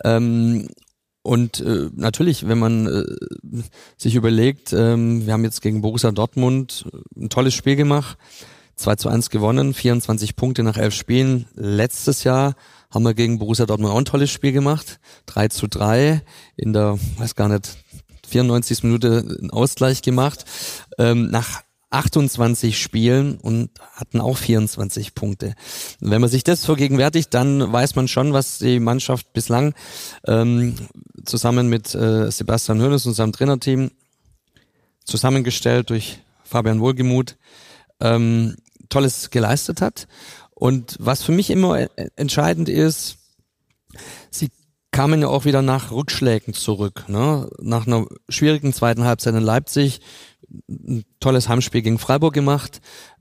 [SPEAKER 4] Und natürlich, wenn man sich überlegt, wir haben jetzt gegen Borussia Dortmund ein tolles Spiel gemacht, 2:1 gewonnen, 24 Punkte nach 11 Spielen. Letztes Jahr haben wir gegen Borussia Dortmund auch ein tolles Spiel gemacht, 3:3 in der, 94. Minute einen Ausgleich gemacht. Nach 28 Spielen und hatten auch 24 Punkte. Und wenn man sich das vergegenwärtigt, dann weiß man schon, was die Mannschaft bislang zusammen mit Sebastian Hoeneß und seinem Trainerteam zusammengestellt durch Fabian Wohlgemuth Tolles geleistet hat. Und was für mich immer entscheidend ist, sie kamen ja auch wieder nach Rückschlägen zurück, ne? Nach einer schwierigen zweiten Halbzeit in Leipzig ein tolles Heimspiel gegen Freiburg gemacht.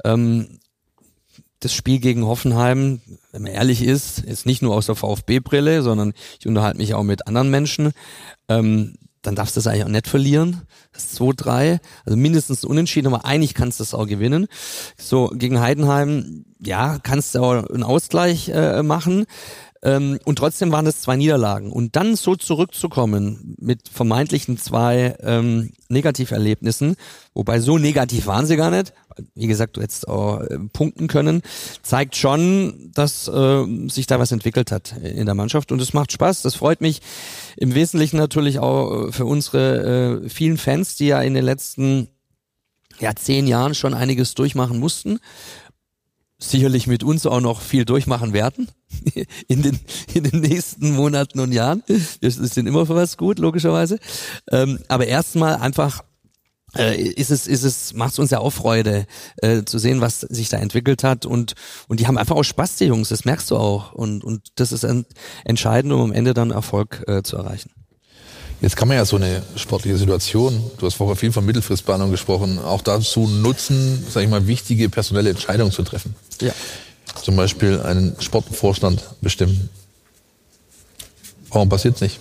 [SPEAKER 4] Das Spiel gegen Hoffenheim, wenn man ehrlich ist nicht nur aus der VfB-Brille, sondern ich unterhalte mich auch mit anderen Menschen. Dann darfst du das eigentlich auch nicht verlieren. Das 2-3, also mindestens unentschieden, aber eigentlich kannst du das auch gewinnen. So, gegen Heidenheim, ja, kannst du auch einen Ausgleich machen. Und trotzdem waren das 2 Niederlagen. Und dann so zurückzukommen mit vermeintlichen 2 Negativerlebnissen, wobei so negativ waren sie gar nicht, wie gesagt, du hättest auch punkten können, zeigt schon, dass sich da was entwickelt hat in der Mannschaft. Und es macht Spaß, das freut mich im Wesentlichen natürlich auch für unsere vielen Fans, die ja in den letzten 10 Jahren schon einiges durchmachen mussten. Sicherlich mit uns auch noch viel durchmachen werden in den nächsten Monaten und Jahren. Wir sind immer für was gut, logischerweise. Aber erstmal einfach macht es uns ja auch Freude zu sehen, was sich da entwickelt hat und die haben einfach auch Spaß, die Jungs, das merkst du auch und das ist entscheidend, um am Ende dann Erfolg zu erreichen.
[SPEAKER 2] Jetzt kann man ja so eine sportliche Situation, du hast vorher viel von Mittelfristplanung gesprochen, auch dazu nutzen, sag ich mal, wichtige personelle Entscheidungen zu treffen.
[SPEAKER 4] Ja.
[SPEAKER 2] Zum Beispiel einen Sportvorstand bestimmen. Warum passiert's nicht?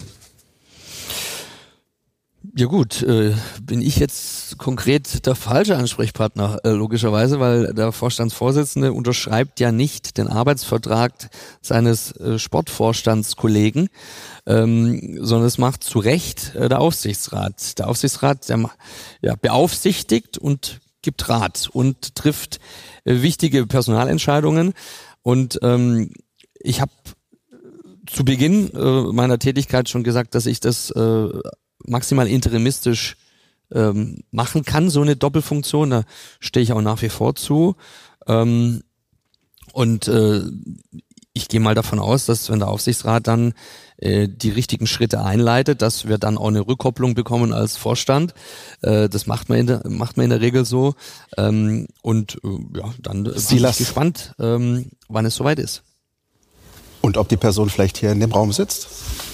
[SPEAKER 4] Ja gut, bin ich jetzt konkret der falsche Ansprechpartner, logischerweise, weil der Vorstandsvorsitzende unterschreibt ja nicht den Arbeitsvertrag seines Sportvorstandskollegen, sondern es macht zu Recht der Aufsichtsrat. Der Aufsichtsrat, der beaufsichtigt und gibt Rat und trifft wichtige Personalentscheidungen. Und ich habe zu Beginn meiner Tätigkeit schon gesagt, dass ich das maximal interimistisch machen kann, so eine Doppelfunktion, da stehe ich auch nach wie vor zu. Und ich gehe mal davon aus, dass wenn der Aufsichtsrat dann die richtigen Schritte einleitet, dass wir dann auch eine Rückkopplung bekommen als Vorstand. Das macht man in der Regel so. Dann bin ich gespannt, wann es soweit ist.
[SPEAKER 5] Und ob die Person vielleicht hier in dem Raum sitzt?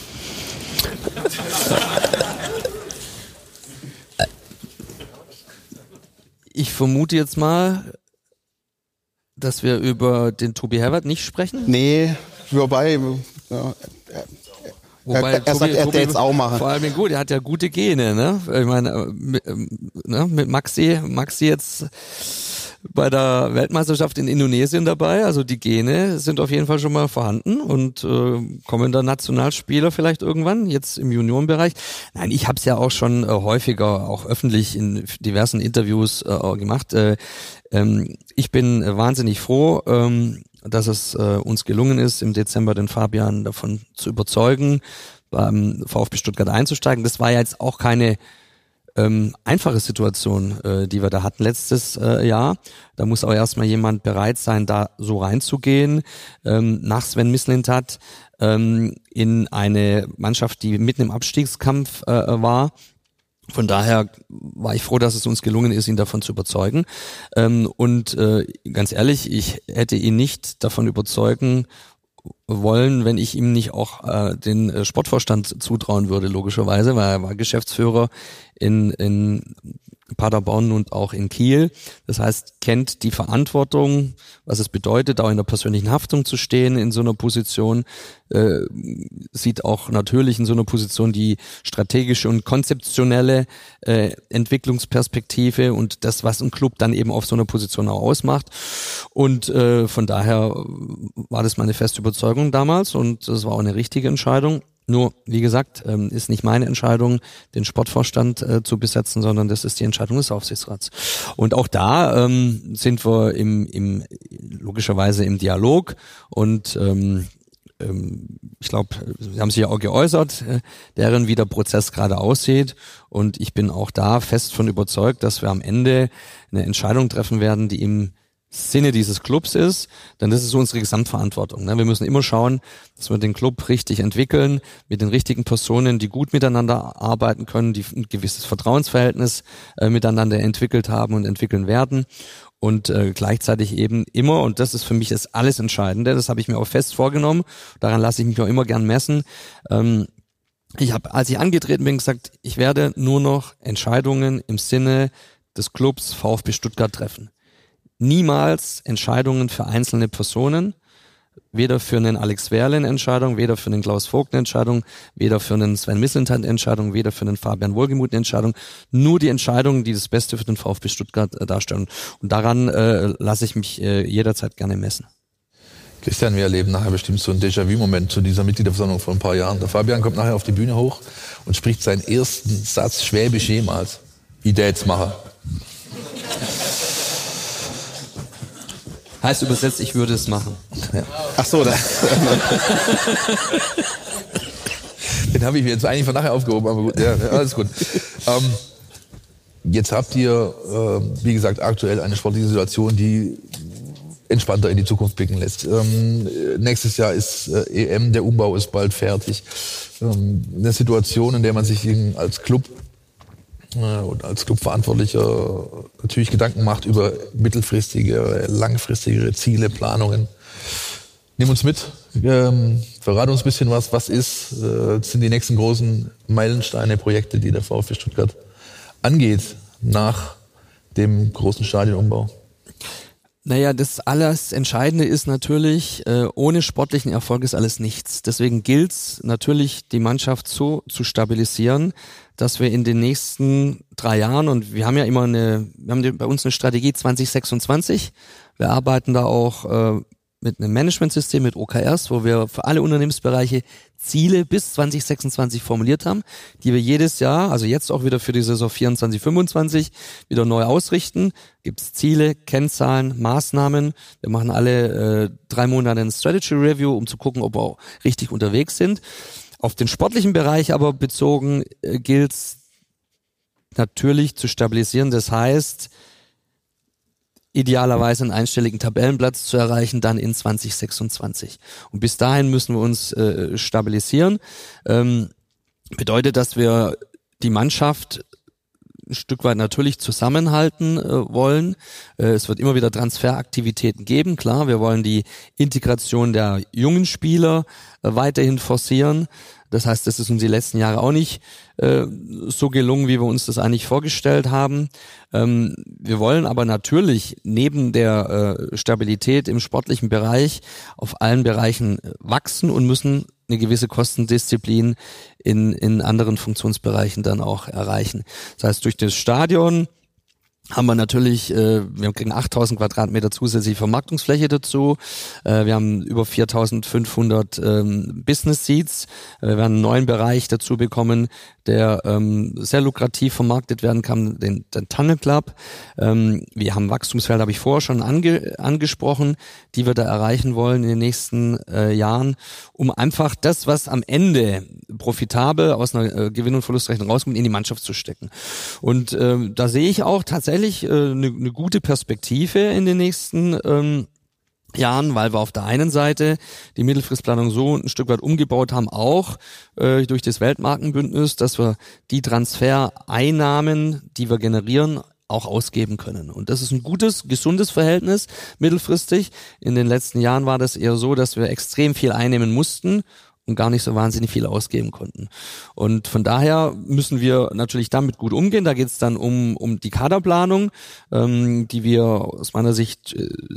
[SPEAKER 4] Ich vermute jetzt mal, dass wir über den Tobi Herbert nicht sprechen.
[SPEAKER 5] Nee, wobei er sagt, er hätte jetzt auch machen.
[SPEAKER 4] Vor allem gut, er hat ja gute Gene, ne? Ich meine, mit Maxi jetzt bei der Weltmeisterschaft in Indonesien dabei, also die Gene sind auf jeden Fall schon mal vorhanden und kommender Nationalspieler vielleicht irgendwann, jetzt im Juniorenbereich. Nein, ich habe es ja auch schon häufiger, auch öffentlich in diversen Interviews gemacht. Ich bin wahnsinnig froh, dass es uns gelungen ist, im Dezember den Fabian davon zu überzeugen, beim VfB Stuttgart einzusteigen. Das war ja jetzt auch keine einfache Situation, die wir da hatten letztes Jahr. Da muss auch erstmal jemand bereit sein, da so reinzugehen. Nach Sven Mislintat in eine Mannschaft, die mitten im Abstiegskampf war. Von daher war ich froh, dass es uns gelungen ist, ihn davon zu überzeugen. Ganz ehrlich, ich hätte ihn nicht davon überzeugen wollen, wenn ich ihm nicht auch den Sportvorstand zutrauen würde, logischerweise, weil er war Geschäftsführer in Paderborn und auch in Kiel. Das heißt, kennt die Verantwortung, was es bedeutet, auch in der persönlichen Haftung zu stehen in so einer Position, sieht auch natürlich in so einer Position die strategische und konzeptionelle Entwicklungsperspektive und das, was ein Club dann eben auf so einer Position auch ausmacht. Und von daher war das meine feste Überzeugung damals und das war auch eine richtige Entscheidung. Nur, wie gesagt, ist nicht meine Entscheidung, den Sportvorstand zu besetzen, sondern das ist die Entscheidung des Aufsichtsrats. Und auch da sind wir logischerweise im Dialog und ich glaube, Sie haben sich ja auch geäußert, deren wie der Prozess gerade aussieht und ich bin auch da fest von überzeugt, dass wir am Ende eine Entscheidung treffen werden, die im Sinne dieses Clubs ist, denn das ist so unsere Gesamtverantwortung. Ne? Wir müssen immer schauen, dass wir den Club richtig entwickeln, mit den richtigen Personen, die gut miteinander arbeiten können, die ein gewisses Vertrauensverhältnis miteinander entwickelt haben und entwickeln werden. Und gleichzeitig eben immer, und das ist für mich das alles Entscheidende, das habe ich mir auch fest vorgenommen, daran lasse ich mich auch immer gern messen. Ich habe, als ich angetreten bin, gesagt, ich werde nur noch Entscheidungen im Sinne des Clubs VfB Stuttgart treffen. Niemals Entscheidungen für einzelne Personen, weder für einen Alex Werle eine Entscheidung, weder für einen Klaus Vogt eine Entscheidung, weder für einen Sven Mislintat eine Entscheidung, weder für einen Fabian Wohlgemuth eine Entscheidung, nur die Entscheidungen, die das Beste für den VfB Stuttgart darstellen. Und daran lasse ich mich jederzeit gerne messen.
[SPEAKER 2] Christian, wir erleben nachher bestimmt so einen Déjà-vu-Moment zu dieser Mitgliederversammlung vor ein paar Jahren. Der Fabian kommt nachher auf die Bühne hoch und spricht seinen ersten Satz schwäbisch jemals. Idätsmacher.
[SPEAKER 4] Heißt übersetzt, ich würde es machen.
[SPEAKER 2] Ja.
[SPEAKER 5] Ach so,
[SPEAKER 2] den habe ich mir jetzt eigentlich von nachher aufgehoben, aber gut, ja, alles gut. Jetzt habt ihr, wie gesagt, aktuell eine sportliche Situation, die entspannter in die Zukunft blicken lässt. Nächstes Jahr ist EM, der Umbau ist bald fertig. Eine Situation, in der man sich als Club und als Clubverantwortlicher natürlich Gedanken macht über mittelfristige, langfristigere Ziele, Planungen. Nimm uns mit, verrate uns ein bisschen was sind die nächsten großen Meilensteine, Projekte, die der VfB Stuttgart angeht nach dem großen Stadionumbau.
[SPEAKER 4] Naja, das alles Entscheidende ist natürlich, ohne sportlichen Erfolg ist alles nichts. Deswegen gilt's natürlich, die Mannschaft so zu stabilisieren, dass wir in den nächsten 3 Jahren, und wir haben ja immer bei uns eine Strategie 2026, wir arbeiten da auch mit einem Managementsystem, mit OKRs, wo wir für alle Unternehmensbereiche Ziele bis 2026 formuliert haben, die wir jedes Jahr, also jetzt auch wieder für die Saison 24/25 wieder neu ausrichten. Gibt's Ziele, Kennzahlen, Maßnahmen. Wir machen alle 3 Monate ein Strategy Review, um zu gucken, ob wir auch richtig unterwegs sind. Auf den sportlichen Bereich aber bezogen gilt's natürlich zu stabilisieren. Das heißt, idealerweise einen einstelligen Tabellenplatz zu erreichen, dann in 2026. Und bis dahin müssen wir uns stabilisieren. Bedeutet, dass wir die Mannschaft ein Stück weit natürlich zusammenhalten wollen. Es wird immer wieder Transferaktivitäten geben, klar. Wir wollen die Integration der jungen Spieler weiterhin forcieren. Das heißt, das ist uns die letzten Jahre auch nicht so gelungen, wie wir uns das eigentlich vorgestellt haben. Wir wollen aber natürlich neben der Stabilität im sportlichen Bereich auf allen Bereichen wachsen und müssen eine gewisse Kostendisziplin in anderen Funktionsbereichen dann auch erreichen. Das heißt, durch das Stadion haben wir natürlich, wir kriegen 8.000 Quadratmeter zusätzliche Vermarktungsfläche dazu. Wir haben über 4.500 Business Seats. Wir werden einen neuen Bereich dazu bekommen, der sehr lukrativ vermarktet werden kann, den Tunnel Club. Wir haben Wachstumsfelder, habe ich vorher schon angesprochen, die wir da erreichen wollen in den nächsten Jahren, um einfach das, was am Ende profitabel aus einer Gewinn- und Verlustrechnung rauskommt, in die Mannschaft zu stecken. Und da sehe ich auch tatsächlich eine gute Perspektive in den nächsten Jahren, weil wir auf der einen Seite die Mittelfristplanung so ein Stück weit umgebaut haben, auch durch das Weltmarkenbündnis, dass wir die Transfereinnahmen, die wir generieren, auch ausgeben können. Und das ist ein gutes, gesundes Verhältnis mittelfristig. In den letzten Jahren war das eher so, dass wir extrem viel einnehmen mussten und gar nicht so wahnsinnig viel ausgeben konnten. Und von daher müssen wir natürlich damit gut umgehen. Da geht es dann um die Kaderplanung, die wir aus meiner Sicht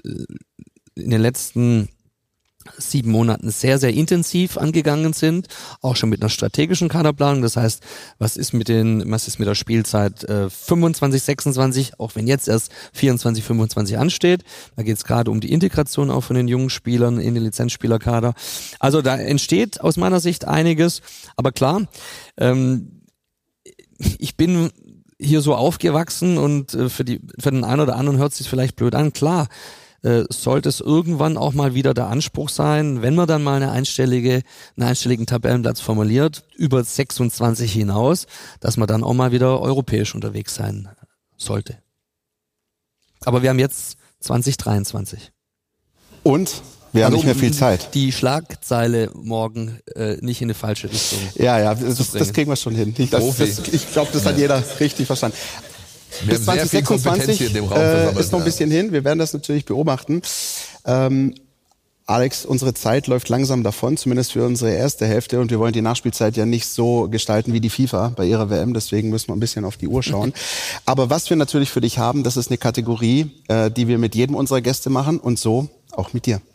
[SPEAKER 4] in den letzten 7 Monaten sehr, sehr intensiv angegangen sind, auch schon mit einer strategischen Kaderplanung. Das heißt, was ist mit der Spielzeit 25, 26, auch wenn jetzt erst 24, 25 ansteht. Da geht es gerade um die Integration auch von den jungen Spielern in den Lizenzspielerkader. Also da entsteht aus meiner Sicht einiges. Aber klar, ich bin hier so aufgewachsen und für den einen oder anderen hört es sich vielleicht blöd an. Klar, sollte es irgendwann auch mal wieder der Anspruch sein, wenn man dann mal einen einstelligen Tabellenplatz formuliert, über 26 hinaus, dass man dann auch mal wieder europäisch unterwegs sein sollte. Aber wir haben jetzt 2023.
[SPEAKER 5] Und wir haben nicht mehr viel Zeit.
[SPEAKER 4] Die Schlagzeile morgen nicht in eine falsche Richtung.
[SPEAKER 5] Ja, das kriegen wir schon hin. Ich glaube, das hat jeder richtig verstanden. Bis 2026 ist noch ein bisschen hin. Wir werden das natürlich beobachten. Alex, unsere Zeit läuft langsam davon, zumindest für unsere erste Hälfte. Und wir wollen die Nachspielzeit ja nicht so gestalten wie die FIFA bei ihrer WM. Deswegen müssen wir ein bisschen auf die Uhr schauen. Aber was wir natürlich für dich haben, das ist eine Kategorie, die wir mit jedem unserer Gäste machen. Und so auch mit dir.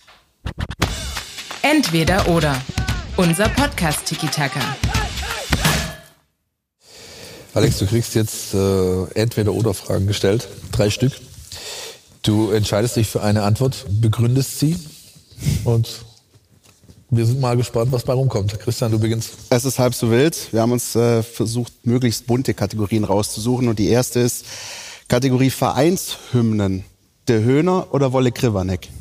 [SPEAKER 1] Entweder oder. Unser Podcast Tiki-Taka.
[SPEAKER 2] Alex, du kriegst jetzt Entweder-oder-Fragen gestellt, 3 Stück. Du entscheidest dich für eine Antwort, begründest sie und wir sind mal gespannt, was bei rumkommt. Christian, du beginnst.
[SPEAKER 5] Es ist halb so wild. Wir haben uns versucht, möglichst bunte Kategorien rauszusuchen und die erste ist Kategorie Vereinshymnen. Der Höhner oder Wolle Krivanek?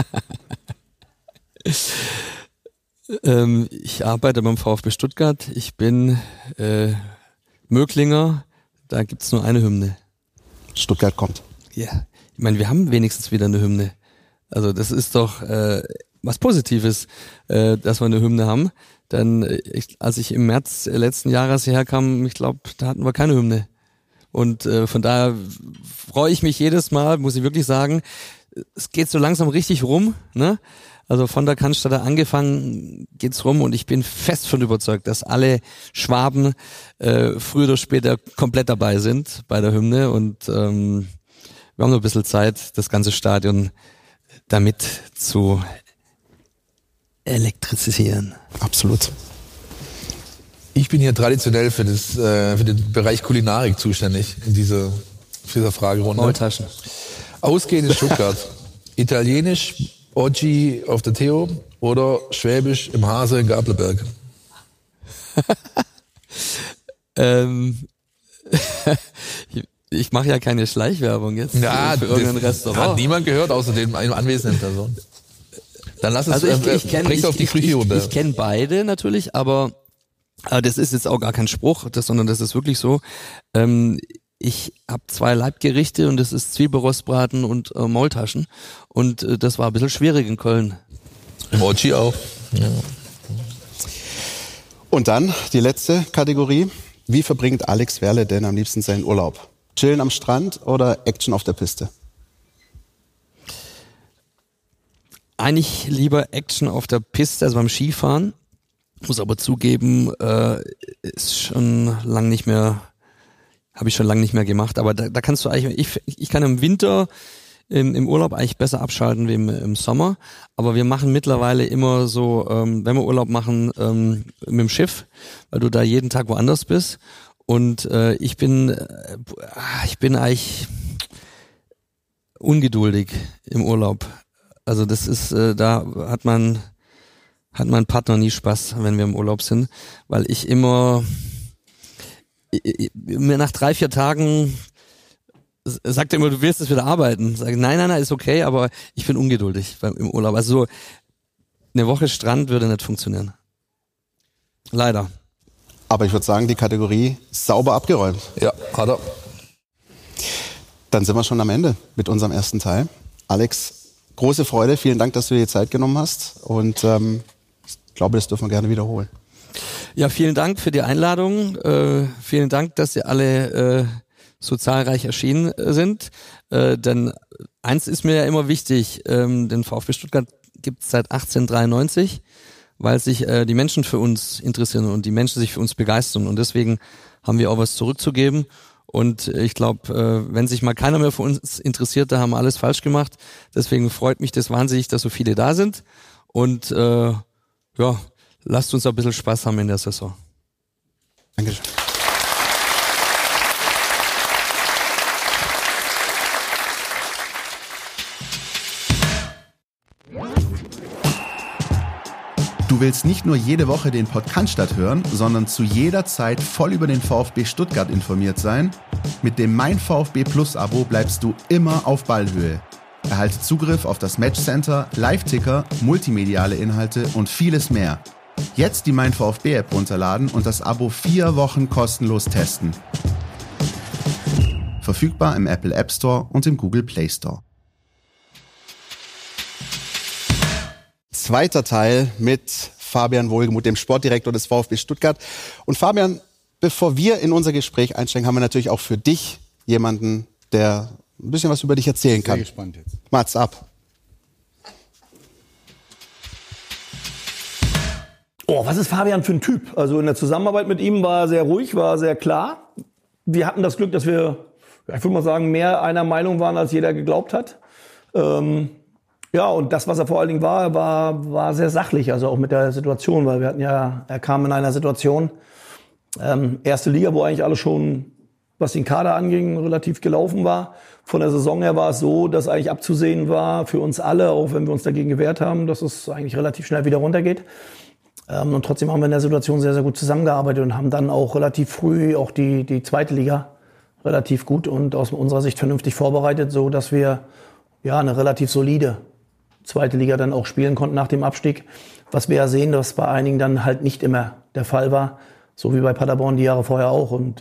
[SPEAKER 4] Ich arbeite beim VfB Stuttgart. Ich bin Möglinger, da gibt's nur eine Hymne.
[SPEAKER 5] Stuttgart kommt.
[SPEAKER 4] Ja, ich meine, wir haben wenigstens wieder eine Hymne. Also das ist doch was Positives, dass wir eine Hymne haben. Denn als ich im März letzten Jahres hierher kam, ich glaube, da hatten wir keine Hymne. Und von daher freue ich mich jedes Mal, muss ich wirklich sagen, es geht so langsam richtig rum, ne? Also von der Cannstatter angefangen geht's rum und ich bin fest von überzeugt, dass alle Schwaben früher oder später komplett dabei sind bei der Hymne und wir haben noch ein bisschen Zeit, das ganze Stadion damit zu elektrisieren.
[SPEAKER 5] Absolut.
[SPEAKER 2] Ich bin hier traditionell für den Bereich Kulinarik zuständig in dieser Fragerunde.
[SPEAKER 4] Maultaschen.
[SPEAKER 2] Ausgehend in Stuttgart. Italienisch Oggi auf der Theo oder Schwäbisch im Hase in Gabelberg?
[SPEAKER 4] Ich mache ja keine Schleichwerbung jetzt für irgendein Restaurant.
[SPEAKER 2] Hat niemand gehört, außer den anwesenden Personen. Dann lass uns bring's auf die Küche runter.
[SPEAKER 4] Ich kenne beide natürlich, aber das ist jetzt auch gar kein Spruch, sondern das ist wirklich so. ich habe 2 Leibgerichte und das ist Zwiebelrostbraten und Maultaschen. Und das war ein bisschen schwierig in Köln.
[SPEAKER 2] Im Ochi auch.
[SPEAKER 6] Ja.
[SPEAKER 5] Und dann die letzte Kategorie. Wie verbringt Alex Werle denn am liebsten seinen Urlaub? Chillen am Strand oder Action auf der Piste?
[SPEAKER 4] Eigentlich lieber Action auf der Piste, also beim Skifahren. Muss aber zugeben, ist schon lang nicht mehr, habe ich schon lange nicht mehr gemacht. Aber da kannst du eigentlich, ich kann im Winter im Urlaub eigentlich besser abschalten wie im Sommer. Aber wir machen mittlerweile immer so, wenn wir Urlaub machen, mit dem Schiff, weil du da jeden Tag woanders bist. Und ich bin eigentlich ungeduldig im Urlaub. Also das ist, da hat mein Partner nie Spaß, wenn wir im Urlaub sind, weil ich immer mir nach 3-4 Tagen sagt er immer, du willst es wieder arbeiten. Sag nein, ist okay, aber ich bin ungeduldig im Urlaub. Also so eine Woche Strand würde nicht funktionieren. Leider.
[SPEAKER 5] Aber ich würde sagen, die Kategorie sauber abgeräumt.
[SPEAKER 2] Ja, hat er.
[SPEAKER 5] Dann sind wir schon am Ende mit unserem ersten Teil. Alex, große Freude. Vielen Dank, dass du dir die Zeit genommen hast. Und ich glaube, das dürfen wir gerne wiederholen.
[SPEAKER 4] Ja, vielen Dank für die Einladung. Vielen Dank, dass ihr alle so zahlreich erschienen sind. Denn eins ist mir ja immer wichtig, den VfB Stuttgart gibt es seit 1893, weil sich die Menschen für uns interessieren und die Menschen sich für uns begeistern. Und deswegen haben wir auch was zurückzugeben. Und ich glaube, wenn sich mal keiner mehr für uns interessiert, da haben wir alles falsch gemacht. Deswegen freut mich das wahnsinnig, dass so viele da sind. Und ja, lasst uns ein bisschen Spaß haben in der Saison.
[SPEAKER 5] Dankeschön.
[SPEAKER 7] Du willst nicht nur jede Woche den Podcast hören, sondern zu jeder Zeit voll über den VfB Stuttgart informiert sein? Mit dem Mein VfB Plus Abo bleibst du immer auf Ballhöhe. Erhalte Zugriff auf das Matchcenter, Live-Ticker, multimediale Inhalte und vieles mehr. Jetzt die Mein VfB App runterladen und das Abo 4 Wochen kostenlos testen. Verfügbar im Apple App Store und im Google Play Store.
[SPEAKER 5] Zweiter Teil mit Fabian Wohlgemuth, dem Sportdirektor des VfB Stuttgart. Und Fabian, bevor wir in unser Gespräch einsteigen, haben wir natürlich auch für dich jemanden, der ein bisschen was über dich erzählen kann.
[SPEAKER 8] Sehr gespannt jetzt.
[SPEAKER 5] Mats ab.
[SPEAKER 8] Oh, was ist Fabian für ein Typ? Also in der Zusammenarbeit mit ihm war er sehr ruhig, war sehr klar. Wir hatten das Glück, dass wir, ich würde mal sagen, mehr einer Meinung waren, als jeder geglaubt hat. Ja, und das, was er vor allen Dingen war sehr sachlich, also auch mit der Situation, weil wir hatten ja, er kam in einer Situation, erste Liga, wo eigentlich alles schon, was den Kader anging, relativ gelaufen war. Von der Saison her war es so, dass eigentlich abzusehen war für uns alle, auch wenn wir uns dagegen gewehrt haben, dass es eigentlich relativ schnell wieder runtergeht. Und trotzdem haben wir in der Situation sehr, sehr gut zusammengearbeitet und haben dann auch relativ früh auch die zweite Liga relativ gut und aus unserer Sicht vernünftig vorbereitet, so dass wir ja eine relativ solide zweite Liga dann auch spielen konnten nach dem Abstieg. Was wir ja sehen, dass bei einigen dann halt nicht immer der Fall war, so wie bei Paderborn die Jahre vorher auch. Und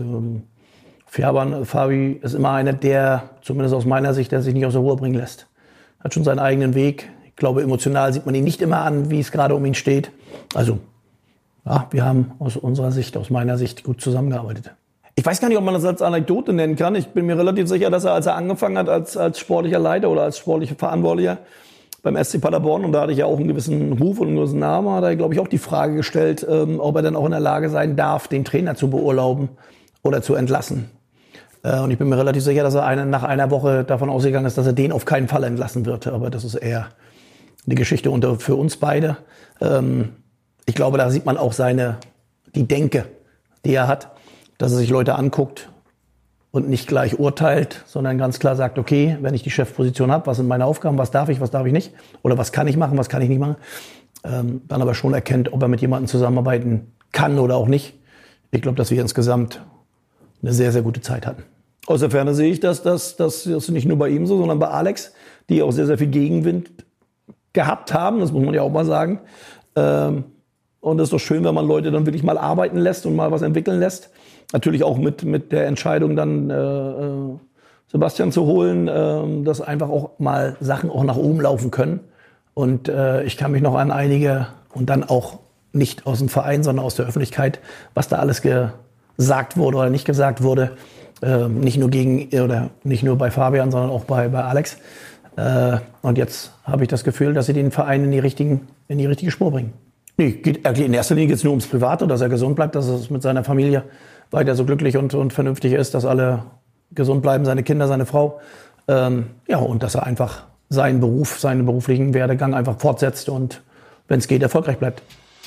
[SPEAKER 8] Fabi ist immer einer, der, zumindest aus meiner Sicht, der sich nicht aus der Ruhe bringen lässt. Hat schon seinen eigenen Weg. Ich glaube, emotional sieht man ihn nicht immer an, wie es gerade um ihn steht. Also, ja, wir haben aus unserer Sicht, aus meiner Sicht gut zusammengearbeitet. Ich weiß gar nicht, ob man das als Anekdote nennen kann. Ich bin mir relativ sicher, dass er, als er angefangen hat als sportlicher Leiter oder als sportlicher Verantwortlicher beim SC Paderborn, und da hatte ich ja auch einen gewissen Ruf und einen gewissen Namen, hat er, glaube ich, auch die Frage gestellt, ob er dann auch in der Lage sein darf, den Trainer zu beurlauben oder zu entlassen. Und ich bin mir relativ sicher, dass er nach einer Woche davon ausgegangen ist, dass er den auf keinen Fall entlassen wird. Aber das ist eher eine Geschichte für uns beide. Ich glaube, da sieht man auch die Denke, die er hat, dass er sich Leute anguckt und nicht gleich urteilt, sondern ganz klar sagt, okay, wenn ich die Chefposition habe, was sind meine Aufgaben, was darf ich nicht? Oder was kann ich machen, was kann ich nicht machen? Dann aber schon erkennt, ob er mit jemandem zusammenarbeiten kann oder auch nicht. Ich glaube, dass wir insgesamt eine sehr, sehr gute Zeit hatten. Aus der Ferne sehe ich, dass das nicht nur bei ihm so, sondern bei Alex, die auch sehr, sehr viel Gegenwind gehabt haben, das muss man ja auch mal sagen. Und Und es ist doch schön, wenn man Leute dann wirklich mal arbeiten lässt und mal was entwickeln lässt. Natürlich auch mit der Entscheidung dann Sebastian zu holen, dass einfach auch mal Sachen auch nach oben laufen können. Und ich kann mich noch an einige und dann auch nicht aus dem Verein, sondern aus der Öffentlichkeit, was da alles gesagt wurde oder nicht gesagt wurde. Nicht nur bei Fabian, sondern auch bei Alex. Und jetzt habe ich das Gefühl, dass sie den Verein in die richtige Spur bringen. Nee, in erster Linie geht es nur ums Private, dass er gesund bleibt, dass es mit seiner Familie weiter so glücklich und vernünftig ist, dass alle gesund bleiben, seine Kinder, seine Frau. Und dass er einfach seinen beruflichen Werdegang einfach fortsetzt und, wenn es geht, erfolgreich bleibt.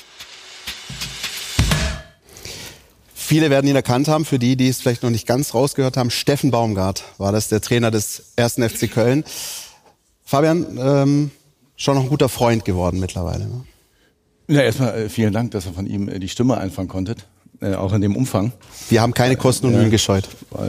[SPEAKER 5] Viele werden ihn erkannt haben, für die es vielleicht noch nicht ganz rausgehört haben. Steffen Baumgart war das, der Trainer des 1. FC Köln. Fabian, schon noch ein guter Freund geworden mittlerweile. Ne?
[SPEAKER 6] Ja, erstmal vielen Dank, dass ihr von ihm die Stimme einfangen konntet, auch in dem Umfang.
[SPEAKER 5] Wir haben keine Kosten und Mühen gescheut.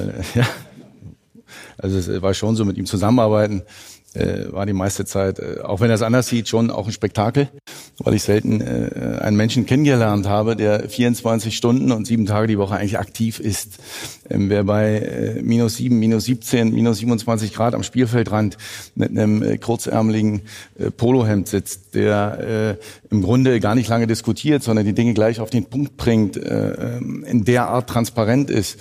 [SPEAKER 6] Also es war schon so, mit ihm zusammenarbeiten, war die meiste Zeit, auch wenn er es anders sieht, schon auch ein Spektakel, weil ich selten einen Menschen kennengelernt habe, der 24 Stunden und 7 Tage die Woche eigentlich aktiv ist. Wer bei -7, -17, -27 Grad am Spielfeldrand mit einem kurzärmeligen Polohemd sitzt, der im Grunde gar nicht lange diskutiert, sondern die Dinge gleich auf den Punkt bringt, in der Art transparent ist,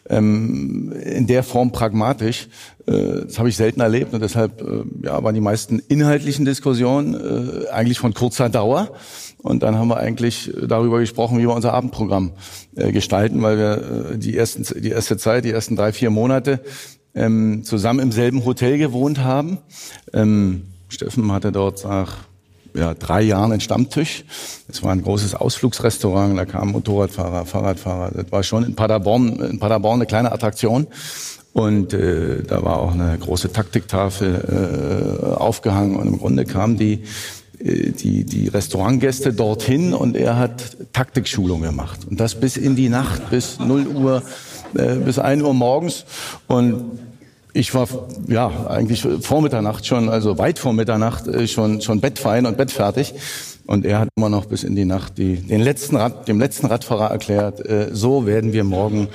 [SPEAKER 6] in der Form pragmatisch, das habe ich selten erlebt und deshalb waren die meisten inhaltlichen Diskussionen eigentlich von kurzer Dauer. Und dann haben wir eigentlich darüber gesprochen, wie wir unser Abendprogramm gestalten, weil wir die ersten 3-4 Monate zusammen im selben Hotel gewohnt haben. Steffen hatte dort nach 3 Jahren einen Stammtisch. Es war ein großes Ausflugsrestaurant, da kamen Motorradfahrer, Fahrradfahrer. Das war schon in Paderborn eine kleine Attraktion. Und da war auch eine große Taktiktafel aufgehangen und im Grunde kamen die Restaurantgäste dorthin und er hat Taktikschulung gemacht. Und das bis in die Nacht, bis 0 Uhr, bis 1 Uhr morgens. Und ich war eigentlich vor Mitternacht schon, also weit vor Mitternacht schon bettfein und bettfertig. Und er hat immer noch bis in die Nacht dem letzten Radfahrer erklärt, so werden wir morgen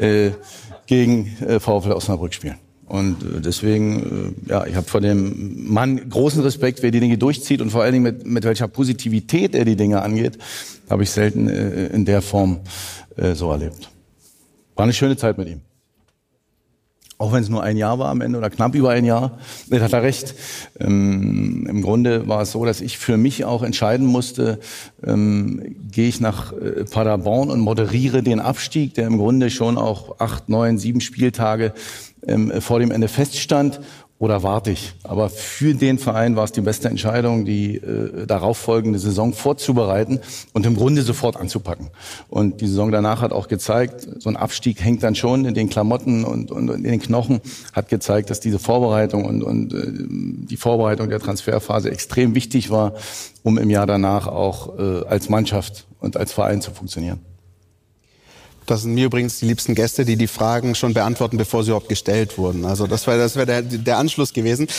[SPEAKER 6] gegen VfL Osnabrück spielen. Und deswegen, ich habe vor dem Mann großen Respekt, wer die Dinge durchzieht und vor allen Dingen mit welcher Positivität er die Dinge angeht, habe ich selten in der Form so erlebt. War eine schöne Zeit mit ihm. Auch wenn es nur 1 Jahr war am Ende oder knapp über 1 Jahr, das hat er recht. Im Grunde war es so, dass ich für mich auch entscheiden musste, gehe ich nach Paderborn und moderiere den Abstieg, der im Grunde schon auch 8, 9, 7 Spieltage vor dem Ende feststand, oder warte ich? Aber für den Verein war es die beste Entscheidung, die darauffolgende Saison vorzubereiten und im Grunde sofort anzupacken. Und die Saison danach hat auch gezeigt, so ein Abstieg hängt dann schon in den Klamotten und in den Knochen, hat gezeigt, dass diese Vorbereitung und die Vorbereitung der Transferphase extrem wichtig war, um im Jahr danach auch als Mannschaft und als Verein zu funktionieren.
[SPEAKER 5] Das sind mir übrigens die liebsten Gäste, die Fragen schon beantworten, bevor sie überhaupt gestellt wurden. Also das wäre der Anschluss gewesen.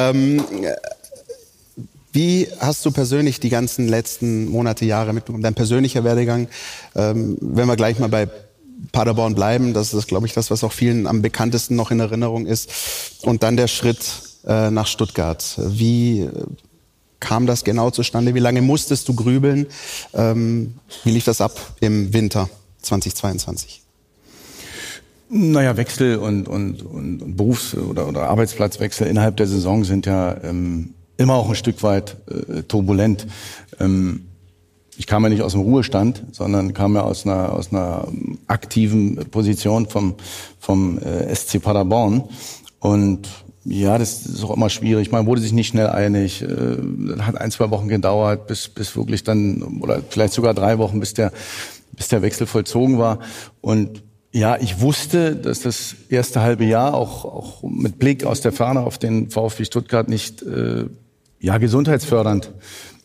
[SPEAKER 5] Wie hast du persönlich die ganzen letzten Monate, Jahre mitbekommen, dein persönlicher Werdegang? Wenn wir gleich mal bei Paderborn bleiben, das ist, glaube ich, das, was auch vielen am bekanntesten noch in Erinnerung ist. Und dann der Schritt nach Stuttgart. Wie kam das genau zustande? Wie lange musstest du grübeln? Wie lief das ab im Winter 2022?
[SPEAKER 6] Naja, Wechsel und Berufs- oder Arbeitsplatzwechsel innerhalb der Saison sind ja immer auch ein Stück weit turbulent. Ich kam ja nicht aus dem Ruhestand, sondern kam ja aus einer aktiven Position vom SC Paderborn. Und ja, das ist auch immer schwierig. Man wurde sich nicht schnell einig. Hat 1, 2 Wochen gedauert, bis wirklich dann, oder vielleicht sogar 3 Wochen, bis der Wechsel vollzogen war. Und ja, ich wusste, dass das erste halbe Jahr auch mit Blick aus der Ferne auf den VfB Stuttgart nicht gesundheitsfördernd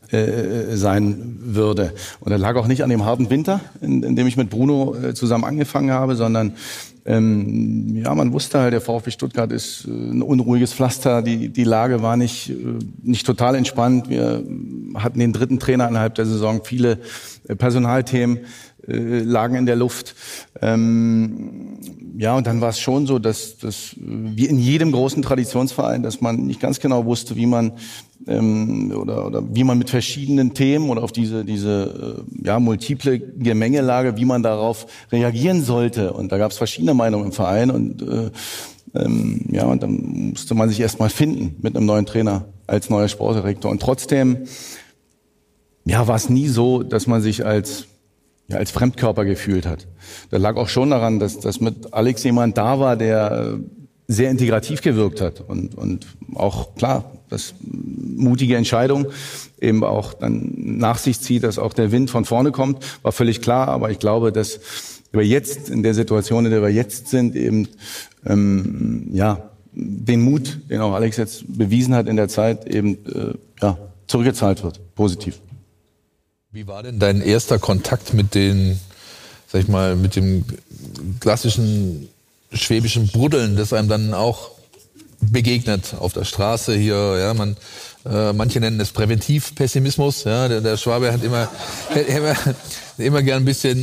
[SPEAKER 6] sein würde. Und das lag auch nicht an dem harten Winter, in dem ich mit Bruno zusammen angefangen habe, sondern man wusste halt, der VfB Stuttgart ist ein unruhiges Pflaster. Die Lage war nicht total entspannt. Wir hatten den 3. Trainer innerhalb der Saison. Viele Personalthemen lagen in der Luft. Und dann war es schon so, dass wie in jedem großen Traditionsverein, dass man nicht ganz genau wusste, wie man oder wie man mit verschiedenen Themen oder auf diese multiple Gemengelage, wie man darauf reagieren sollte. Und da gab es verschiedene Meinungen im Verein und und dann musste man sich erst mal finden mit einem neuen Trainer als neuer Sportdirektor. Und trotzdem war es nie so, dass man sich als Fremdkörper gefühlt hat. Das lag auch schon daran, dass mit Alex jemand da war, der sehr integrativ gewirkt hat und auch klar, dass mutige Entscheidung eben auch dann nach sich zieht, dass auch der Wind von vorne kommt, war völlig klar. Aber ich glaube, dass wir jetzt in der Situation, in der wir jetzt sind, eben den Mut, den auch Alex jetzt bewiesen hat in der Zeit, eben zurückgezahlt wird, positiv.
[SPEAKER 2] Wie war denn dein erster Kontakt mit mit dem klassischen schwäbischen Bruddeln, das einem dann auch begegnet auf der Straße hier? Manche nennen es Präventivpessimismus. Ja, der Schwabe hat immer gern ein bisschen,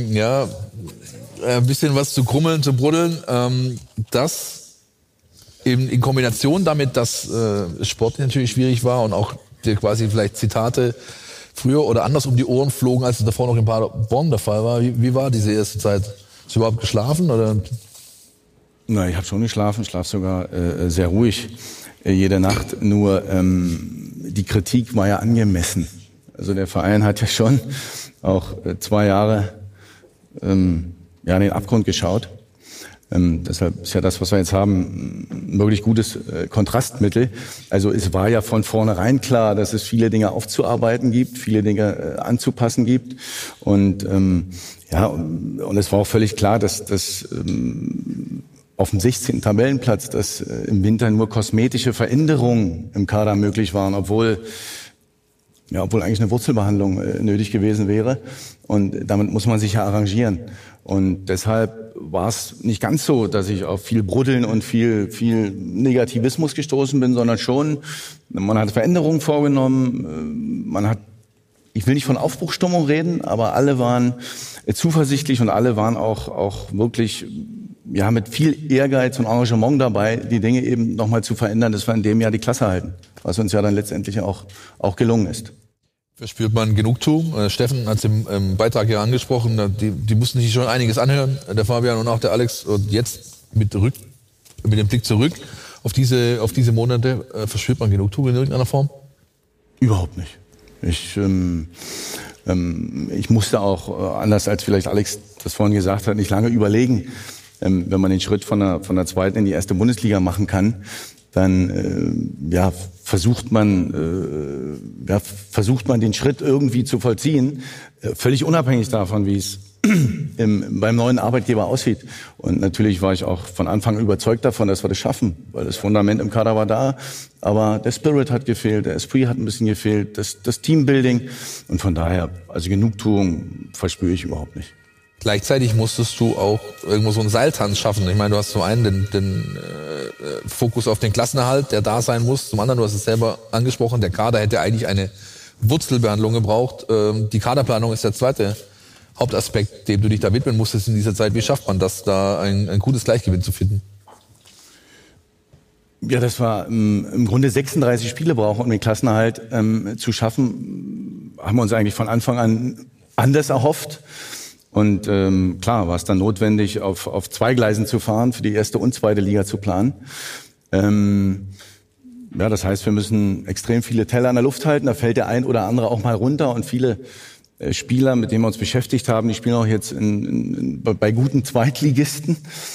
[SPEAKER 2] ein bisschen was zu krummeln, zu bruddeln. Das eben in Kombination damit, dass Sport natürlich schwierig war und auch dir quasi vielleicht Zitate früher oder anders um die Ohren flogen, als es davor noch in Paderborn der Fall war. Wie war diese erste Zeit? Hast du überhaupt geschlafen? Oder?
[SPEAKER 6] Na, ich habe schon geschlafen, schlaf sogar sehr ruhig jede Nacht. Nur die Kritik war ja angemessen. Also der Verein hat ja schon auch 2 Jahre in den Abgrund geschaut. Deshalb ist ja das, was wir jetzt haben, ein wirklich gutes Kontrastmittel. Also es war ja von vornherein klar, dass es viele Dinge aufzuarbeiten gibt, viele Dinge anzupassen gibt. Und und es war auch völlig klar, dass auf dem 16. Tabellenplatz, dass im Winter nur kosmetische Veränderungen im Kader möglich waren, obwohl eigentlich eine Wurzelbehandlung nötig gewesen wäre. Und damit muss man sich ja arrangieren. Und deshalb war es nicht ganz so, dass ich auf viel Bruddeln und viel Negativismus gestoßen bin, sondern schon, man hat Veränderungen vorgenommen, ich will nicht von Aufbruchsstimmung reden, aber alle waren zuversichtlich und alle waren auch wirklich mit viel Ehrgeiz und Engagement dabei, die Dinge eben nochmal zu verändern, dass wir in dem Jahr die Klasse halten, was uns ja dann letztendlich auch gelungen ist.
[SPEAKER 2] Verspürt man Genugtuung? Steffen hat es im Beitrag ja angesprochen, die mussten sich schon einiges anhören, der Fabian und auch der Alex. Und jetzt mit dem Blick zurück auf diese Monate, verspürt man Genugtuung in irgendeiner Form?
[SPEAKER 6] Überhaupt nicht. Ich musste auch, anders als vielleicht Alex das vorhin gesagt hat, nicht lange überlegen, wenn man den Schritt von der zweiten in die erste Bundesliga machen kann, dann versucht man den Schritt irgendwie zu vollziehen, völlig unabhängig davon, wie es beim neuen Arbeitgeber aussieht. Und natürlich war ich auch von Anfang an überzeugt davon, dass wir das schaffen, weil das Fundament im Kader war da, aber der Spirit hat gefehlt, der Esprit hat ein bisschen gefehlt, das Teambuilding, und von daher, also Genugtuung verspüre ich überhaupt nicht.
[SPEAKER 2] Gleichzeitig musstest du auch irgendwo so einen Seiltanz schaffen. Ich meine, du hast zum einen den Fokus auf den Klassenerhalt, der da sein muss. Zum anderen, du hast es selber angesprochen, der Kader hätte eigentlich eine Wurzelbehandlung gebraucht. Die Kaderplanung ist der zweite Hauptaspekt, dem du dich da widmen musstest in dieser Zeit. Wie schafft man das, da ein gutes Gleichgewicht zu finden?
[SPEAKER 6] Ja, das war im Grunde 36 Spiele brauchen, um den Klassenerhalt zu schaffen. Haben wir uns eigentlich von Anfang an anders erhofft. Und klar war es dann notwendig, auf 2 Gleisen zu fahren, für die erste und zweite Liga zu planen. Das heißt, wir müssen extrem viele Teller in der Luft halten. Da fällt der ein oder andere auch mal runter. Und viele Spieler, mit denen wir uns beschäftigt haben, die spielen auch jetzt bei guten Zweitligisten.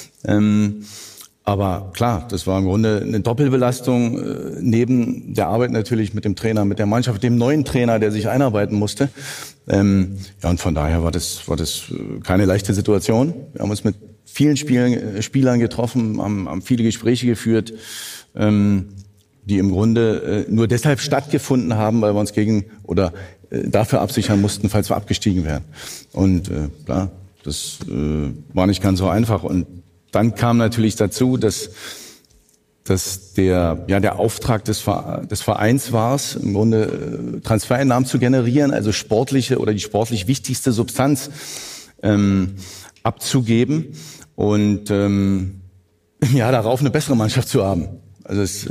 [SPEAKER 6] Aber klar, das war im Grunde eine Doppelbelastung, neben der Arbeit natürlich mit dem Trainer, mit der Mannschaft, dem neuen Trainer, der sich einarbeiten musste. Und von daher war das keine leichte Situation. Wir haben uns mit vielen Spielern getroffen, haben viele Gespräche geführt. die im Grunde nur deshalb stattgefunden haben, weil wir uns dafür absichern mussten, falls wir abgestiegen wären. Und klar, das war nicht ganz so einfach. Und dann kam natürlich dazu, dass der Auftrag des Vereins war es, im Grunde Transfereinnahmen zu generieren, also die sportlich wichtigste Substanz abzugeben und darauf eine bessere Mannschaft zu haben. Also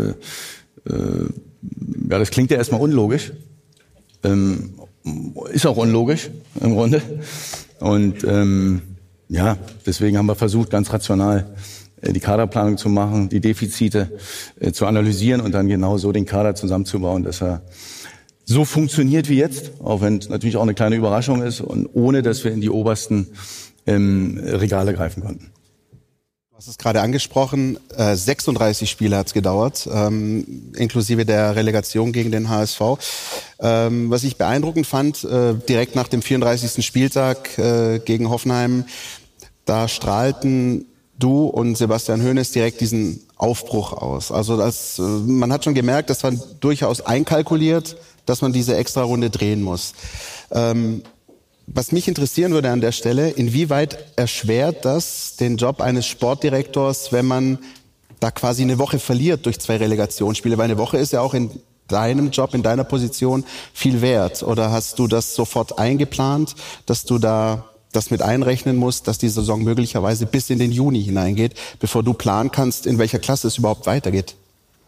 [SPEAKER 6] das klingt ja erstmal unlogisch, ist auch unlogisch im Grunde. Und deswegen haben wir versucht, ganz rational die Kaderplanung zu machen, die Defizite zu analysieren und dann genau so den Kader zusammenzubauen, dass er so funktioniert wie jetzt, auch wenn es natürlich auch eine kleine Überraschung ist und ohne, dass wir in die obersten Regale greifen konnten.
[SPEAKER 5] Du hast es gerade angesprochen, 36 Spiele hat es gedauert, inklusive der Relegation gegen den HSV. Was ich beeindruckend fand, direkt nach dem 34. Spieltag gegen Hoffenheim, da strahlten du und Sebastian Hoeneß direkt diesen Aufbruch aus. Also man hat schon gemerkt, das war durchaus einkalkuliert, dass man diese Extra-Runde drehen muss. Was mich interessieren würde an der Stelle, inwieweit erschwert das den Job eines Sportdirektors, wenn man da quasi eine Woche verliert durch 2 Relegationsspiele? Weil eine Woche ist ja auch in deinem Job, in deiner Position viel wert. Oder hast du das sofort eingeplant, dass du da das mit einrechnen musst, dass die Saison möglicherweise bis in den Juni hineingeht, bevor du planen kannst, in welcher Klasse es überhaupt weitergeht?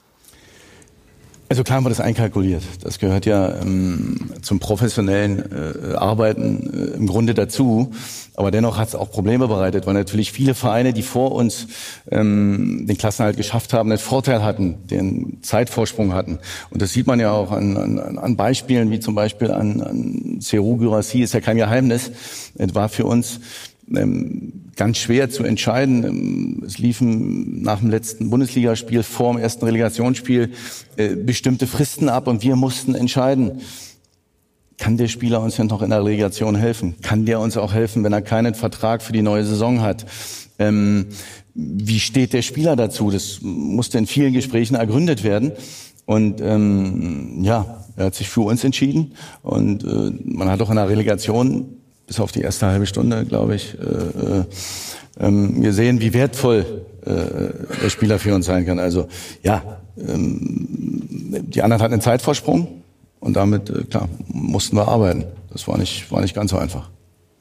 [SPEAKER 6] Also klar haben wir das einkalkuliert. Das gehört ja zum professionellen Arbeiten im Grunde dazu. Aber dennoch hat es auch Probleme bereitet, weil natürlich viele Vereine, die vor uns den Klassenerhalt geschafft haben, einen Vorteil hatten, den Zeitvorsprung hatten. Und das sieht man ja auch an Beispielen, wie zum Beispiel an Serhou Guirassy, ist ja kein Geheimnis. Es war für uns ganz schwer zu entscheiden. Es liefen nach dem letzten Bundesligaspiel vor dem ersten Relegationsspiel bestimmte Fristen ab und wir mussten entscheiden, kann der Spieler uns ja noch in der Relegation helfen? Kann der uns auch helfen, wenn er keinen Vertrag für die neue Saison hat? Wie steht der Spieler dazu? Das musste in vielen Gesprächen ergründet werden. Und er hat sich für uns entschieden. Und man hat auch in der Relegation bis auf die erste halbe Stunde, glaube ich, gesehen, wie wertvoll der Spieler für uns sein kann. Also die anderen hatten einen Zeitvorsprung und damit, mussten wir arbeiten. Das war nicht ganz so einfach.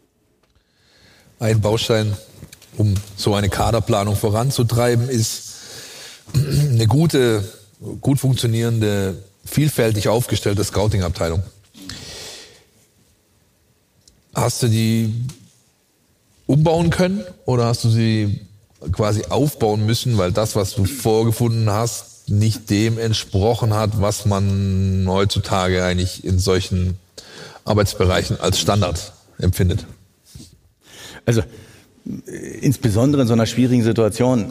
[SPEAKER 2] Ein Baustein, um so eine Kaderplanung voranzutreiben, ist eine gut funktionierende, vielfältig aufgestellte Scouting-Abteilung. Hast du die umbauen können oder hast du sie quasi aufbauen müssen, weil das, was du vorgefunden hast, nicht dem entsprochen hat, was man heutzutage eigentlich in solchen Arbeitsbereichen als Standard empfindet?
[SPEAKER 6] Also insbesondere in so einer schwierigen Situation,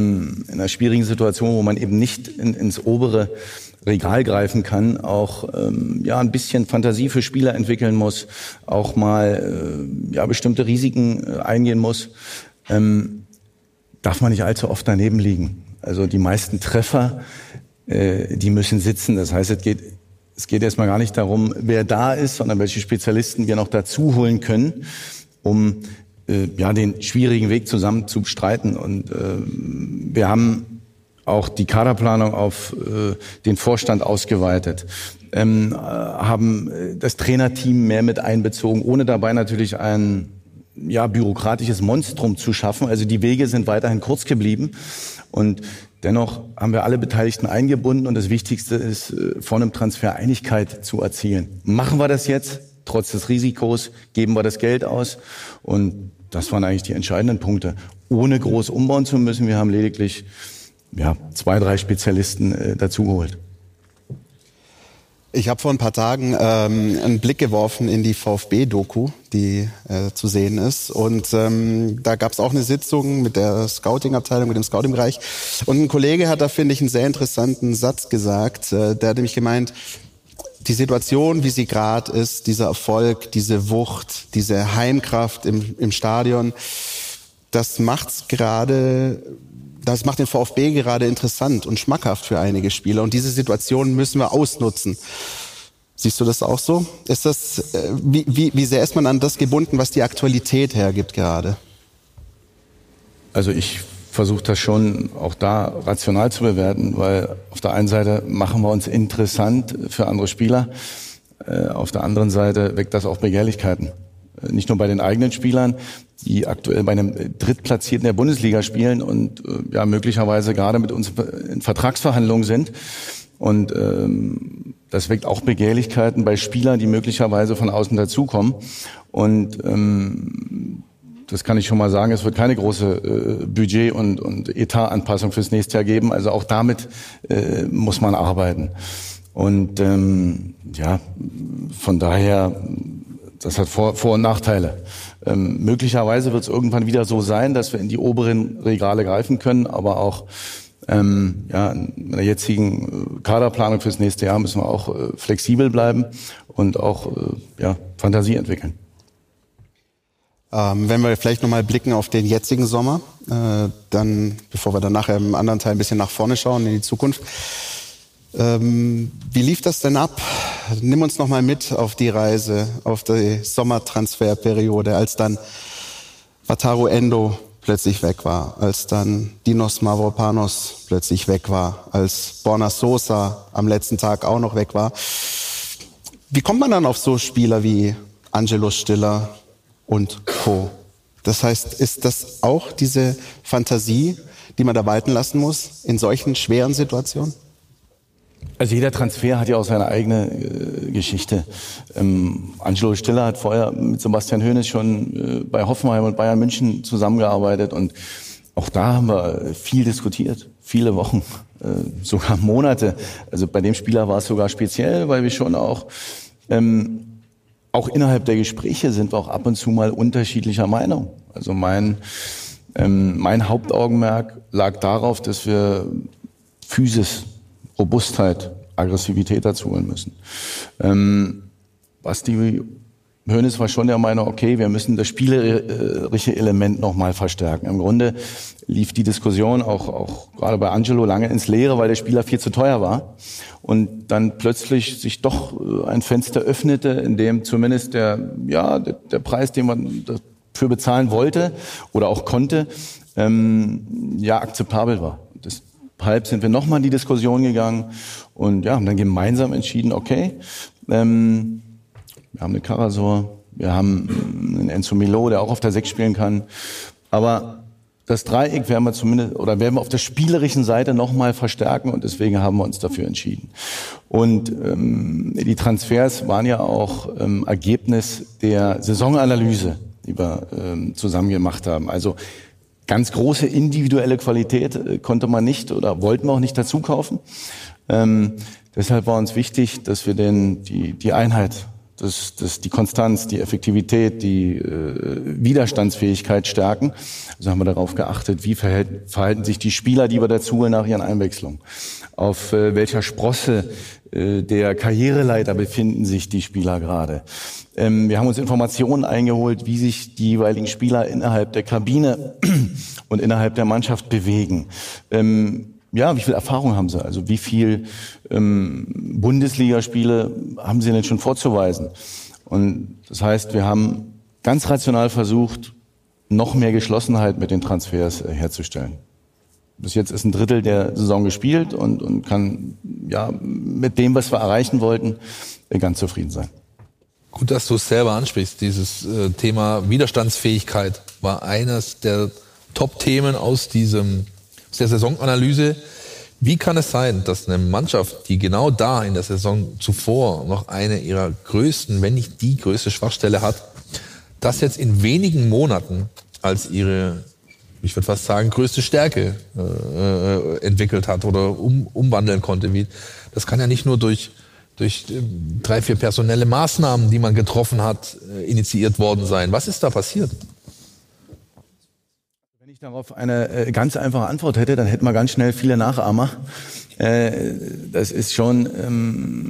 [SPEAKER 6] wo man eben nicht ins obere Regal greifen kann, auch ein bisschen Fantasie für Spieler entwickeln muss, auch mal bestimmte Risiken eingehen muss, darf man nicht allzu oft daneben liegen. Also die meisten Treffer, die müssen sitzen. Das heißt, es geht erstmal gar nicht darum, wer da ist, sondern welche Spezialisten wir noch dazu holen können, um den schwierigen Weg zusammen zu bestreiten. Und wir haben auch die Kaderplanung auf den Vorstand ausgeweitet, haben das Trainerteam mehr mit einbezogen, ohne dabei natürlich ein bürokratisches Monstrum zu schaffen. Also die Wege sind weiterhin kurz geblieben und dennoch haben wir alle Beteiligten eingebunden und das Wichtigste ist, vor einem Transfer Einigkeit zu erzielen. Machen wir das jetzt, trotz des Risikos, geben wir das Geld aus und das waren eigentlich die entscheidenden Punkte. Ohne groß umbauen zu müssen, wir haben lediglich 2, 3 Spezialisten dazugeholt.
[SPEAKER 5] Ich habe vor ein paar Tagen einen Blick geworfen in die VfB-Doku, die zu sehen ist. Und da gab es auch eine Sitzung mit der Scouting-Abteilung, mit dem Scouting-Bereich. Und ein Kollege hat da, finde ich, einen sehr interessanten Satz gesagt. Der hat nämlich gemeint, die Situation, wie sie gerade ist, dieser Erfolg, diese Wucht, diese Heimkraft im Stadion, das macht's gerade das macht den VfB gerade interessant und schmackhaft für einige Spieler. Und diese Situation müssen wir ausnutzen. Siehst du das auch so? Ist das, wie sehr ist man an das gebunden, was die Aktualität hergibt gerade?
[SPEAKER 6] Also ich versuche das schon auch da rational zu bewerten, weil auf der einen Seite machen wir uns interessant für andere Spieler, auf der anderen Seite weckt das auch Begehrlichkeiten. Nicht nur bei den eigenen Spielern, die aktuell bei einem Drittplatzierten der Bundesliga spielen und ja möglicherweise gerade mit uns in Vertragsverhandlungen sind. Und das weckt auch Begehrlichkeiten bei Spielern, die möglicherweise von außen dazukommen. Und das kann ich schon mal sagen, es wird keine große Budget- und Etatanpassung fürs nächste Jahr geben. Also auch damit muss man arbeiten. Und ja, von daher, das hat Vor- und Nachteile. Möglicherweise wird es irgendwann wieder so sein, dass wir in die oberen Regale greifen können, aber auch ja, in der jetzigen Kaderplanung fürs nächste Jahr müssen wir auch flexibel bleiben und auch ja, Fantasie entwickeln.
[SPEAKER 5] Wenn wir vielleicht nochmal blicken auf den jetzigen Sommer, dann, bevor wir dann nachher im anderen Teil ein bisschen nach vorne schauen, in die Zukunft. Wie lief das denn ab? Nimm uns nochmal mit auf die Reise, auf die Sommertransferperiode, als dann Wataru Endo plötzlich weg war, als dann Dinos Mavropanos plötzlich weg war, als Borna Sosa am letzten Tag auch noch weg war. Wie kommt man dann auf so Spieler wie Angelo Stiller und Co.? Das heißt, ist das auch diese Fantasie, die man da walten lassen muss in solchen schweren Situationen?
[SPEAKER 6] Also jeder Transfer hat ja auch seine eigene Geschichte. Angelo Stiller hat vorher mit Sebastian Hoeneß schon bei Hoffenheim und Bayern München zusammengearbeitet und auch da haben wir viel diskutiert, viele Wochen, sogar Monate. Also bei dem Spieler war es sogar speziell, weil wir schon auch innerhalb der Gespräche sind wir auch ab und zu mal unterschiedlicher Meinung. Also mein Hauptaugenmerk lag darauf, dass wir Physis, Robustheit, Aggressivität dazu holen müssen. Basti Hoeneß war schon der Meinung, okay, wir müssen das spielerische Element nochmal verstärken. Im Grunde lief die Diskussion auch gerade bei Angelo lange ins Leere, weil der Spieler viel zu teuer war. Und dann plötzlich sich doch ein Fenster öffnete, in dem zumindest der Preis, den man dafür bezahlen wollte oder auch konnte, akzeptabel war. Deshalb sind wir nochmal in die Diskussion gegangen und haben dann gemeinsam entschieden, okay, wir haben einen Karasor, wir haben einen Enzo Milo, der auch auf der 6 spielen kann, aber das Dreieck werden wir auf der spielerischen Seite nochmal verstärken und deswegen haben wir uns dafür entschieden. Und die Transfers waren ja auch Ergebnis der Saisonanalyse, die wir zusammen gemacht haben. Also ganz große individuelle Qualität konnte man nicht oder wollten wir auch nicht dazu kaufen. Deshalb war uns wichtig, dass wir die Einheit, die Konstanz, die Effektivität, die Widerstandsfähigkeit stärken. Also haben wir darauf geachtet, wie verhalten sich die Spieler, die wir dazu holen nach ihren Einwechslungen. Auf welcher Sprosse der Karriereleiter befinden sich die Spieler gerade. Wir haben uns Informationen eingeholt, wie sich die jeweiligen Spieler innerhalb der Kabine und innerhalb der Mannschaft bewegen. Wie viel Erfahrung haben sie? Also wie viel Bundesligaspiele haben sie denn schon vorzuweisen? Und das heißt, wir haben ganz rational versucht, noch mehr Geschlossenheit mit den Transfers herzustellen. Bis jetzt ist ein Drittel der Saison gespielt und kann mit dem, was wir erreichen wollten, ganz zufrieden sein.
[SPEAKER 2] Gut, dass du es selber ansprichst. Dieses Thema Widerstandsfähigkeit war eines der Top-Themen aus der Saisonanalyse. Wie kann es sein, dass eine Mannschaft, die genau da in der Saison zuvor noch eine ihrer größten, wenn nicht die größte Schwachstelle hat, das jetzt in wenigen Monaten als ihre, ich würde fast sagen, größte Stärke entwickelt hat oder umwandeln konnte? Das kann ja nicht nur durch 3-4 personelle Maßnahmen, die man getroffen hat, initiiert worden sein. Was ist da passiert?
[SPEAKER 6] Wenn ich darauf eine ganz einfache Antwort hätte, dann hätten wir ganz schnell viele Nachahmer. Das ist schon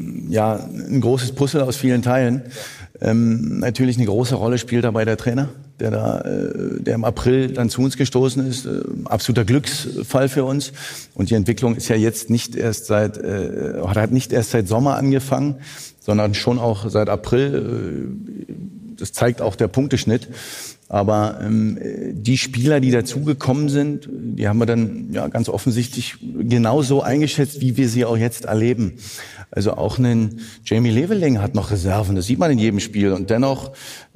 [SPEAKER 6] ein großes Puzzle aus vielen Teilen. Natürlich eine große Rolle spielt dabei der Trainer. der im April dann zu uns gestoßen ist. Absoluter Glücksfall für uns. Und die Entwicklung ist ja jetzt hat nicht erst seit Sommer angefangen, sondern schon auch seit April. Das zeigt auch der Punkteschnitt. Aber die Spieler, die dazugekommen sind, die haben wir dann ja ganz offensichtlich genauso eingeschätzt, wie wir sie auch jetzt erleben. Also auch ein Jamie Leveling hat noch Reserven, das sieht man in jedem Spiel. Und dennoch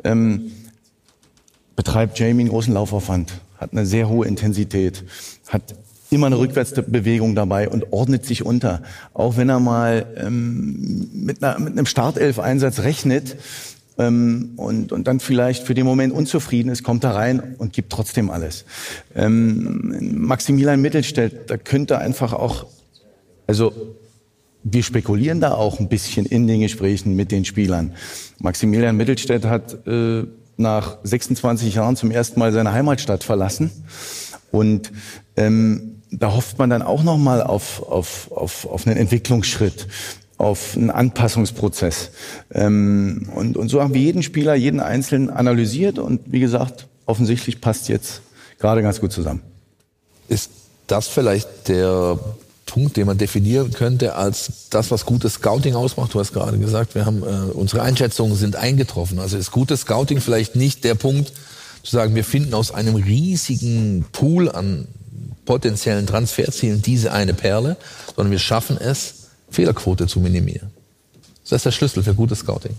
[SPEAKER 6] betreibt Jamie einen großen Laufaufwand, hat eine sehr hohe Intensität, hat immer eine Rückwärtsbewegung dabei und ordnet sich unter. Auch wenn er mal mit einem Startelf-Einsatz rechnet, und dann vielleicht für den Moment unzufrieden ist, kommt er rein und gibt trotzdem alles. Maximilian Mittelstädt, da könnte einfach auch, also wir spekulieren da auch ein bisschen in den Gesprächen mit den Spielern. Maximilian Mittelstädt hat nach 26 Jahren zum ersten Mal seine Heimatstadt verlassen und da hofft man dann auch noch mal auf einen Entwicklungsschritt, auf einen Anpassungsprozess. Und so haben wir jeden Spieler, jeden Einzelnen analysiert und wie gesagt, offensichtlich passt jetzt gerade ganz gut zusammen.
[SPEAKER 2] Ist das vielleicht der Punkt, den man definieren könnte als das, was gutes Scouting ausmacht? Du hast gerade gesagt, wir haben unsere Einschätzungen sind eingetroffen. Also ist gutes Scouting vielleicht nicht der Punkt, zu sagen, wir finden aus einem riesigen Pool an potenziellen Transferzielen diese eine Perle, sondern wir schaffen es, Fehlerquote zu minimieren. Das ist der Schlüssel für gutes Scouting.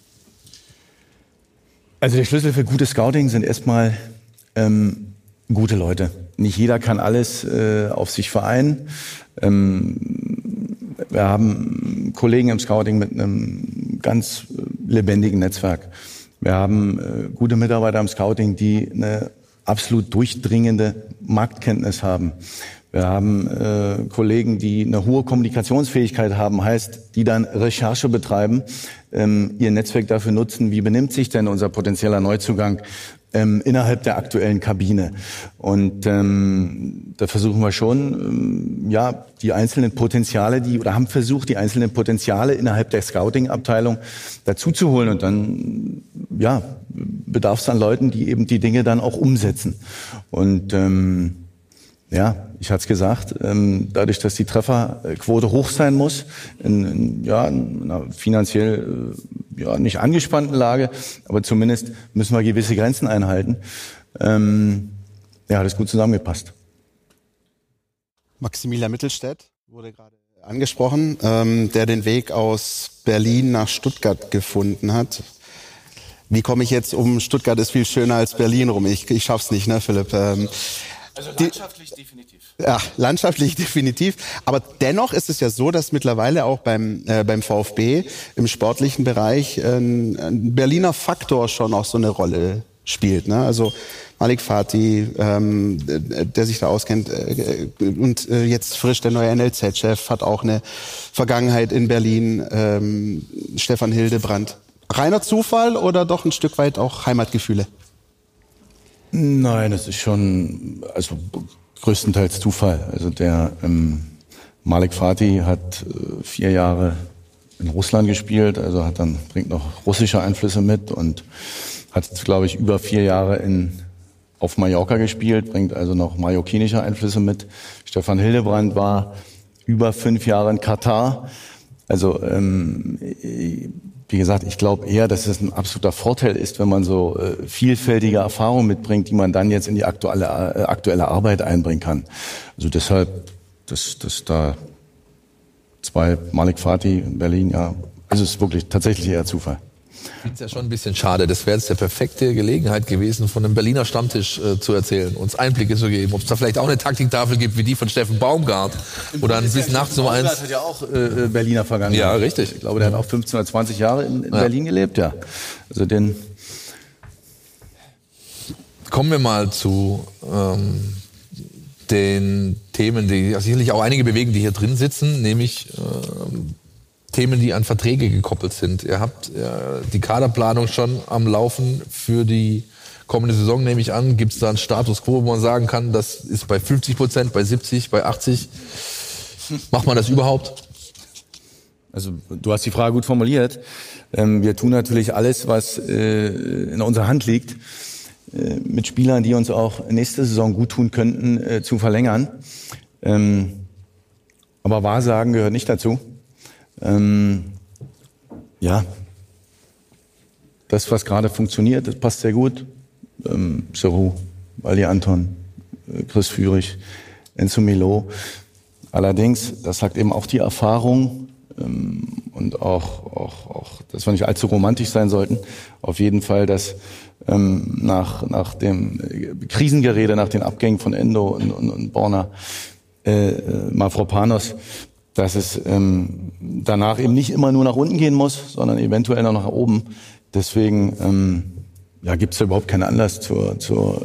[SPEAKER 6] Also der Schlüssel für gutes Scouting sind erstmal gute Leute. Nicht jeder kann alles auf sich vereinen. Wir haben Kollegen im Scouting mit einem ganz lebendigen Netzwerk. Wir haben gute Mitarbeiter im Scouting, die eine absolut durchdringende Marktkenntnis haben. Wir haben Kollegen, die eine hohe Kommunikationsfähigkeit haben, heißt, die dann Recherche betreiben, ihr Netzwerk dafür nutzen, wie benimmt sich denn unser potenzieller Neuzugang innerhalb der aktuellen Kabine. Und da versuchen wir schon, die einzelnen Potenziale, haben versucht, die einzelnen Potenziale innerhalb der Scouting-Abteilung dazuzuholen. Und dann, bedarf es an Leuten, die eben die Dinge dann auch umsetzen. Und ich hatte es gesagt, dadurch, dass die Trefferquote hoch sein muss, in einer finanziell nicht angespannten Lage, aber zumindest müssen wir gewisse Grenzen einhalten, hat es gut zusammengepasst.
[SPEAKER 5] Maximilian Mittelstädt wurde gerade angesprochen, der den Weg aus Berlin nach Stuttgart gefunden hat. Wie komme ich jetzt um Stuttgart ist viel schöner als Berlin rum? Ich schaff's nicht, ne, Philipp?
[SPEAKER 6] Also landschaftlich definitiv.
[SPEAKER 5] Ja, landschaftlich definitiv. Aber dennoch ist es ja so, dass mittlerweile auch beim VfB im sportlichen Bereich ein Berliner Faktor schon auch so eine Rolle spielt. Ne? Also Malik Fatih, der sich da auskennt, und jetzt frisch der neue NLZ-Chef, hat auch eine Vergangenheit in Berlin. Stefan Hildebrand. Reiner Zufall oder doch ein Stück weit auch Heimatgefühle?
[SPEAKER 6] Nein, das ist schon größtenteils Zufall. Also der Malik Fatih hat 4 Jahre in Russland gespielt, also bringt noch russische Einflüsse mit und hat, glaube ich, über 4 Jahre auf Mallorca gespielt, bringt also noch mallorquinische Einflüsse mit. Stefan Hildebrand war über 5 Jahre in Katar. Also wie gesagt, ich glaube eher, dass es ein absoluter Vorteil ist, wenn man so vielfältige Erfahrungen mitbringt, die man dann jetzt in die aktuelle Arbeit einbringen kann. Also deshalb, dass da 2 Malik Fatih in Berlin, also es ist wirklich tatsächlich eher Zufall.
[SPEAKER 2] Ich finde es ja schon ein bisschen schade. Das wäre jetzt der perfekte Gelegenheit gewesen, von einem Berliner Stammtisch zu erzählen, uns Einblicke zu geben. Ob es da vielleicht auch eine Taktiktafel gibt, wie die von Steffen Baumgart. Oder ein bis nachts um 1.
[SPEAKER 6] Das hat ja auch Berliner Vergangenheit.
[SPEAKER 2] Ja, richtig.
[SPEAKER 6] Ich glaube, der hat auch 15 oder 20 Jahre in Berlin gelebt, ja. Also
[SPEAKER 2] Kommen wir mal zu den Themen, die sicherlich auch einige bewegen, die hier drin sitzen, nämlich Themen, die an Verträge gekoppelt sind. Ihr habt die Kaderplanung schon am Laufen für die kommende Saison, nehme ich an. Gibt es da einen Status quo, wo man sagen kann, das ist bei 50%, bei 70%, bei 80%? Macht man das überhaupt?
[SPEAKER 6] Also du hast die Frage gut formuliert. Wir tun natürlich alles, was in unserer Hand liegt. mit Spielern, die uns auch nächste Saison gut tun könnten, zu verlängern. Aber Wahrsagen gehört nicht dazu. Ja, das, was gerade funktioniert, das passt sehr gut. Serhou, Valli Anton, Chris Führig, Enzo Milo. Allerdings, das sagt eben auch die Erfahrung und auch, dass wir nicht allzu romantisch sein sollten. Auf jeden Fall, dass nach dem Krisengerede, nach den Abgängen von Endo und Borna, Mavropanos, dass es danach eben nicht immer nur nach unten gehen muss, sondern eventuell noch nach oben. Deswegen gibt es da überhaupt keinen Anlass zur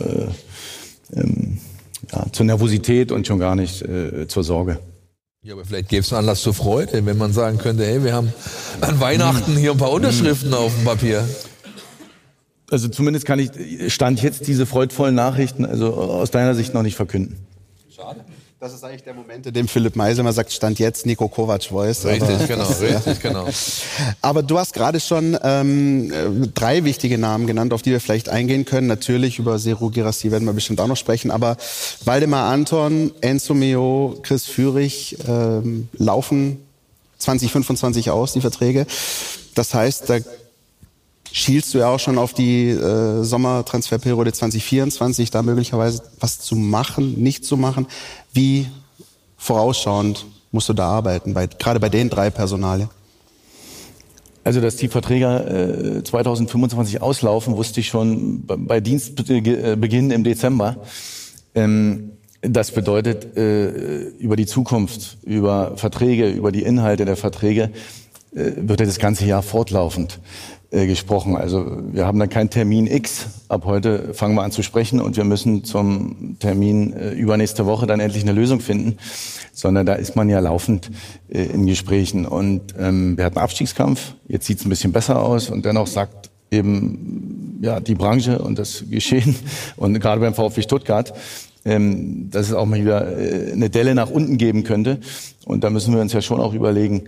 [SPEAKER 6] Nervosität und schon gar nicht zur Sorge.
[SPEAKER 2] Ja, aber vielleicht gäbe es einen Anlass zur Freude, wenn man sagen könnte, hey, wir haben an Weihnachten hier ein paar Unterschriften auf dem Papier.
[SPEAKER 6] Also zumindest kann ich Stand jetzt diese freudvollen Nachrichten also aus deiner Sicht noch nicht verkünden.
[SPEAKER 2] Schade.
[SPEAKER 5] Das ist eigentlich der Moment, in dem Philipp Meisel mal sagt, Stand jetzt Niko Kovac Voice.
[SPEAKER 2] Richtig, genau.
[SPEAKER 5] Aber du hast gerade schon 3 wichtige Namen genannt, auf die wir vielleicht eingehen können. Natürlich über Serhou Guirassy werden wir bestimmt auch noch sprechen. Aber Waldemar Anton, Enzo Mio, Chris Führig laufen 2025 aus, die Verträge. Das heißt, da schielst du ja auch schon auf die Sommertransferperiode 2024, da möglicherweise was zu machen, nicht zu machen. Wie vorausschauend musst du da arbeiten, gerade bei den 3 Personalien?
[SPEAKER 6] Also, dass die Verträge 2025 auslaufen, wusste ich schon bei Dienstbeginn im Dezember. Das bedeutet, über die Zukunft, über Verträge, über die Inhalte der Verträge wird ja das ganze Jahr fortlaufend gesprochen. Also wir haben da keinen Termin X. Ab heute fangen wir an zu sprechen und wir müssen zum Termin übernächste Woche dann endlich eine Lösung finden, sondern da ist man ja laufend in Gesprächen. Und wir hatten Abstiegskampf, jetzt sieht es ein bisschen besser aus und dennoch sagt eben die Branche und das Geschehen und gerade beim VfB Stuttgart, dass es auch mal wieder eine Delle nach unten geben könnte. Und da müssen wir uns ja schon auch überlegen,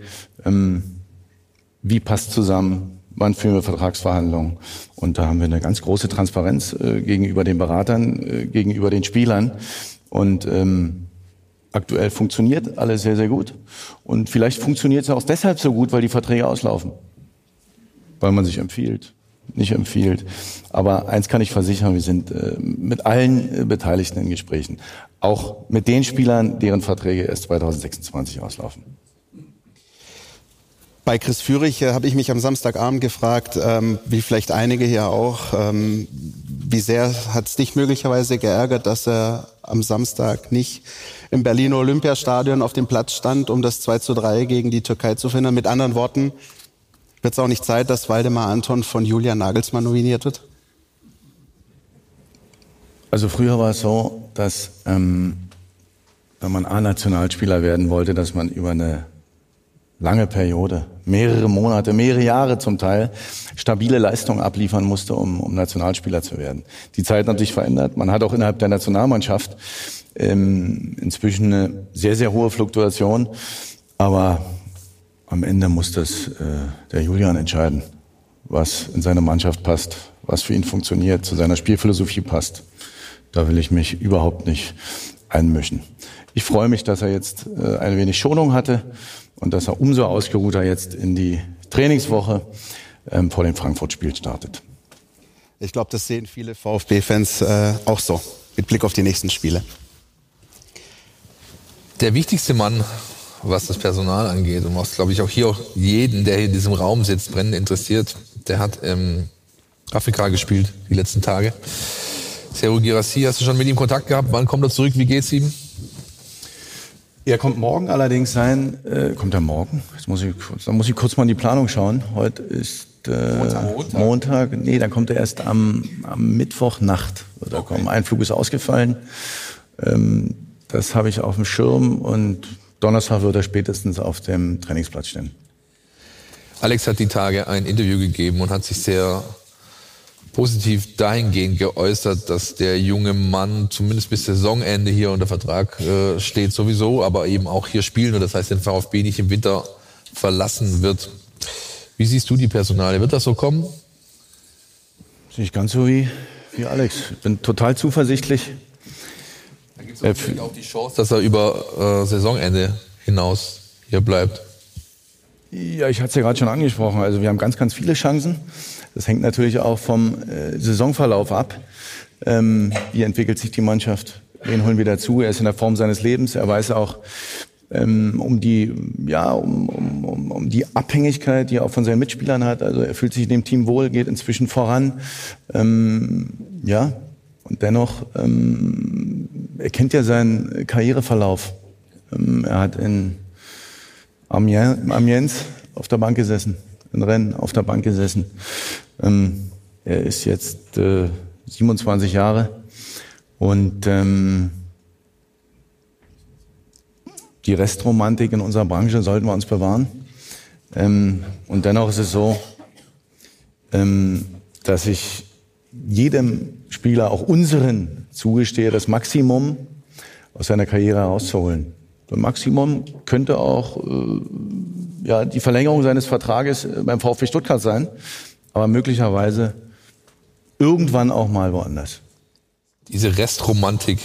[SPEAKER 6] wie passt zusammen, wann führen wir Vertragsverhandlungen. Und da haben wir eine ganz große Transparenz gegenüber den Beratern, gegenüber den Spielern. Und aktuell funktioniert alles sehr, sehr gut. Und vielleicht funktioniert es auch deshalb so gut, weil die Verträge auslaufen. Weil man sich nicht empfiehlt. Aber eins kann ich versichern, wir sind mit allen Beteiligten in Gesprächen. Auch mit den Spielern, deren Verträge erst 2026 auslaufen.
[SPEAKER 5] Bei Chris Führig habe ich mich am Samstagabend gefragt, wie vielleicht einige hier auch, wie sehr hat es dich möglicherweise geärgert, dass er am Samstag nicht im Berliner Olympiastadion auf dem Platz stand, um das 2:3 gegen die Türkei zu verhindern? Mit anderen Worten, wird es auch nicht Zeit, dass Waldemar Anton von Julian Nagelsmann nominiert wird?
[SPEAKER 6] Also früher war es so, dass wenn man A-Nationalspieler werden wollte, dass man über eine lange Periode, mehrere Monate, mehrere Jahre zum Teil, stabile Leistungen abliefern musste, um Nationalspieler zu werden. Die Zeit hat sich verändert. Man hat auch innerhalb der Nationalmannschaft inzwischen eine sehr, sehr hohe Fluktuation. Aber am Ende muss das der Julian entscheiden, was in seine Mannschaft passt, was für ihn funktioniert, zu seiner Spielphilosophie passt. Da will ich mich überhaupt nicht einmischen. Ich freue mich, dass er jetzt ein wenig Schonung hatte und dass er umso ausgeruhter jetzt in die Trainingswoche vor dem Frankfurt-Spiel startet.
[SPEAKER 5] Ich glaube, das sehen viele VfB-Fans auch so, mit Blick auf die nächsten Spiele.
[SPEAKER 2] Der wichtigste Mann, was das Personal angeht und was, glaube ich, auch jeden, der hier in diesem Raum sitzt, brennend interessiert, der hat Afrika gespielt die letzten Tage. Serhou Guirassy, hast du schon mit ihm Kontakt gehabt? Wann kommt er zurück? Wie geht's ihm?
[SPEAKER 6] Er kommt morgen allerdings kommt er morgen? Da muss ich kurz mal in die Planung schauen. Heute ist Montag. Nee, dann kommt er erst am Mittwochnacht. Wird er kommen. Ein Flug ist ausgefallen. Das habe ich auf dem Schirm und Donnerstag wird er spätestens auf dem Trainingsplatz stehen.
[SPEAKER 2] Alex hat die Tage ein Interview gegeben und hat sich sehr positiv dahingehend geäußert, dass der junge Mann zumindest bis Saisonende hier unter Vertrag steht sowieso, aber eben auch hier spielen wird. Das heißt, den VfB nicht im Winter verlassen wird. Wie siehst du die Personalie? Wird das so kommen?
[SPEAKER 6] Nicht ganz so wie wie Alex. Ich bin total zuversichtlich.
[SPEAKER 2] Da gibt es natürlich auch die Chance, dass er über Saisonende hinaus hier bleibt.
[SPEAKER 6] Ja, ich hatte es ja gerade schon angesprochen. Also wir haben ganz, ganz viele Chancen. Das hängt natürlich auch vom Saisonverlauf ab. Wie entwickelt sich die Mannschaft? Wen holen wir dazu? Er ist in der Form seines Lebens. Er weiß auch um die Abhängigkeit, die er auch von seinen Mitspielern hat. Also er fühlt sich in dem Team wohl, geht inzwischen voran. Und dennoch, er kennt ja seinen Karriereverlauf. Er hat in Amiens auf der Bank gesessen, in Rennes auf der Bank gesessen. Er ist jetzt 27 Jahre und die Restromantik in unserer Branche sollten wir uns bewahren. Und dennoch ist es so, dass ich jedem Spieler, auch unseren, zugestehe, das Maximum aus seiner Karriere herauszuholen. Das Maximum könnte auch die Verlängerung seines Vertrages beim VfB Stuttgart sein, aber möglicherweise irgendwann auch mal woanders.
[SPEAKER 2] Diese Restromantik,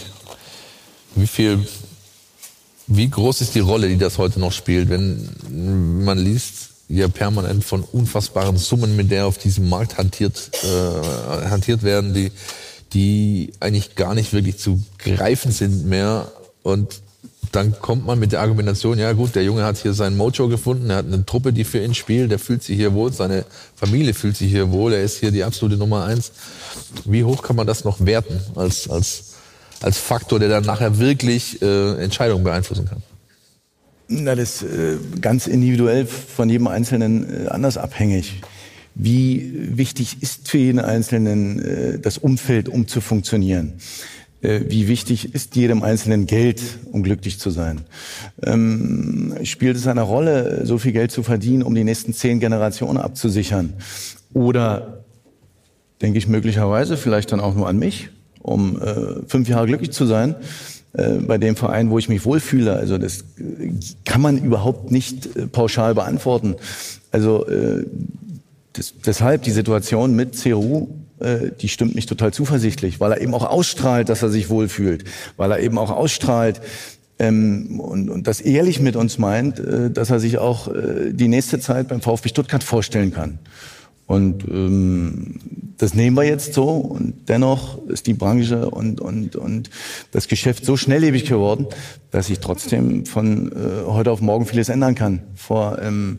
[SPEAKER 2] wie groß ist die Rolle, die das heute noch spielt, wenn man liest, ja permanent von unfassbaren Summen, mit der auf diesem Markt hantiert werden, die eigentlich gar nicht wirklich zu greifen sind mehr. Und dann kommt man mit der Argumentation, ja gut, der Junge hat hier sein Mojo gefunden, er hat eine Truppe, die für ihn spielt, der fühlt sich hier wohl, seine Familie fühlt sich hier wohl, er ist hier die absolute Nummer 1. Wie hoch kann man das noch werten als Faktor, der dann nachher wirklich Entscheidungen beeinflussen kann?
[SPEAKER 6] Na, das ist ganz individuell von jedem Einzelnen anders abhängig. Wie wichtig ist für jeden Einzelnen das Umfeld, um zu funktionieren? Wie wichtig ist jedem Einzelnen Geld, um glücklich zu sein? Spielt es eine Rolle, so viel Geld zu verdienen, um die nächsten 10 Generationen abzusichern? Oder denke ich möglicherweise vielleicht dann auch nur an mich, um 5 Jahre glücklich zu sein, bei dem Verein, wo ich mich wohlfühle? Also das kann man überhaupt nicht pauschal beantworten. Also deshalb die Situation mit Serhou, die stimmt mich total zuversichtlich, weil er eben auch ausstrahlt, dass er sich wohlfühlt, weil er eben auch ausstrahlt und das ehrlich mit uns meint, dass er sich auch die nächste Zeit beim VfB Stuttgart vorstellen kann. Und das nehmen wir jetzt so, und dennoch ist die Branche und das Geschäft so schnelllebig geworden, dass ich trotzdem von heute auf morgen vieles ändern kann. Vor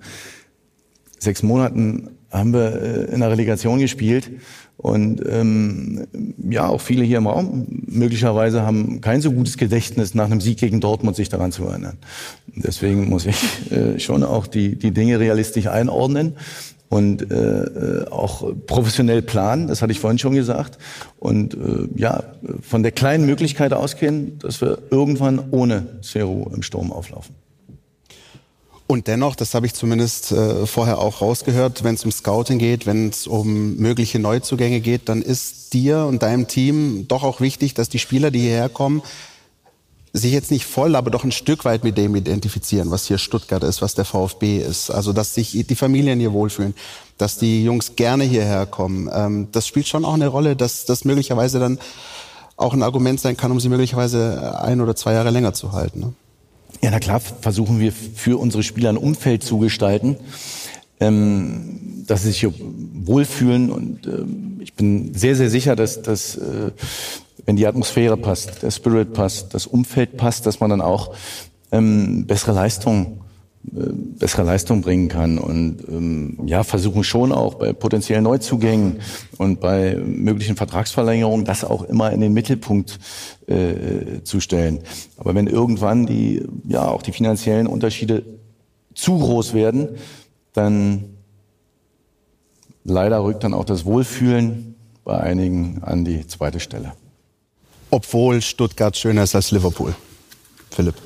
[SPEAKER 6] 6 Monaten haben wir in der Relegation gespielt und auch viele hier im Raum möglicherweise haben kein so gutes Gedächtnis, nach einem Sieg gegen Dortmund sich daran zu erinnern. Deswegen muss ich schon auch die Dinge realistisch einordnen und auch professionell planen, das hatte ich vorhin schon gesagt, und von der kleinen Möglichkeit ausgehen, dass wir irgendwann ohne Serhou im Sturm auflaufen.
[SPEAKER 5] Und dennoch, das habe ich zumindest vorher auch rausgehört, wenn es um Scouting geht, wenn es um mögliche Neuzugänge geht, dann ist dir und deinem Team doch auch wichtig, dass die Spieler, die hierher kommen, sich jetzt nicht voll, aber doch ein Stück weit mit dem identifizieren, was hier Stuttgart ist, was der VfB ist. Also, dass sich die Familien hier wohlfühlen, dass die Jungs gerne hierher kommen. Das spielt schon auch eine Rolle, dass das möglicherweise dann auch ein Argument sein kann, um sie möglicherweise 1 oder 2 Jahre länger zu halten, ne?
[SPEAKER 6] Ja, na klar, versuchen wir für unsere Spieler ein Umfeld zu gestalten, dass sie sich hier wohlfühlen. Und ich bin sehr, sehr sicher, dass wenn die Atmosphäre passt, der Spirit passt, das Umfeld passt, dass man dann auch bessere Leistung bringen kann. Und versuchen schon auch bei potenziellen Neuzugängen und bei möglichen Vertragsverlängerungen das auch immer in den Mittelpunkt zu stellen. Aber wenn irgendwann auch die finanziellen Unterschiede zu groß werden, dann leider rückt dann auch das Wohlfühlen bei einigen an die zweite Stelle.
[SPEAKER 5] Obwohl Stuttgart schöner ist als Liverpool. Philipp.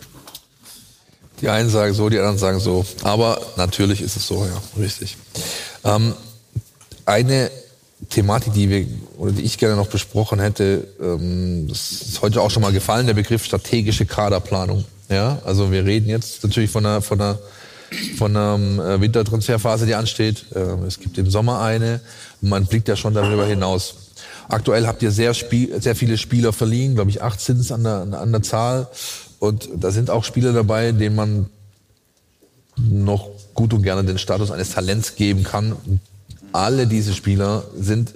[SPEAKER 2] Die einen sagen so, die anderen sagen so. Aber natürlich ist es so, ja, richtig. Eine Thematik, die ich gerne noch besprochen hätte, das ist heute auch schon mal gefallen, der Begriff strategische Kaderplanung. Ja, also wir reden jetzt natürlich von einer Wintertransferphase, die ansteht. Es gibt im Sommer eine, und man blickt ja schon darüber hinaus. Aktuell habt ihr sehr viele Spieler verliehen, glaube ich 8 sind es an der Zahl. Und da sind auch Spieler dabei, denen man noch gut und gerne den Status eines Talents geben kann. Und alle diese Spieler sind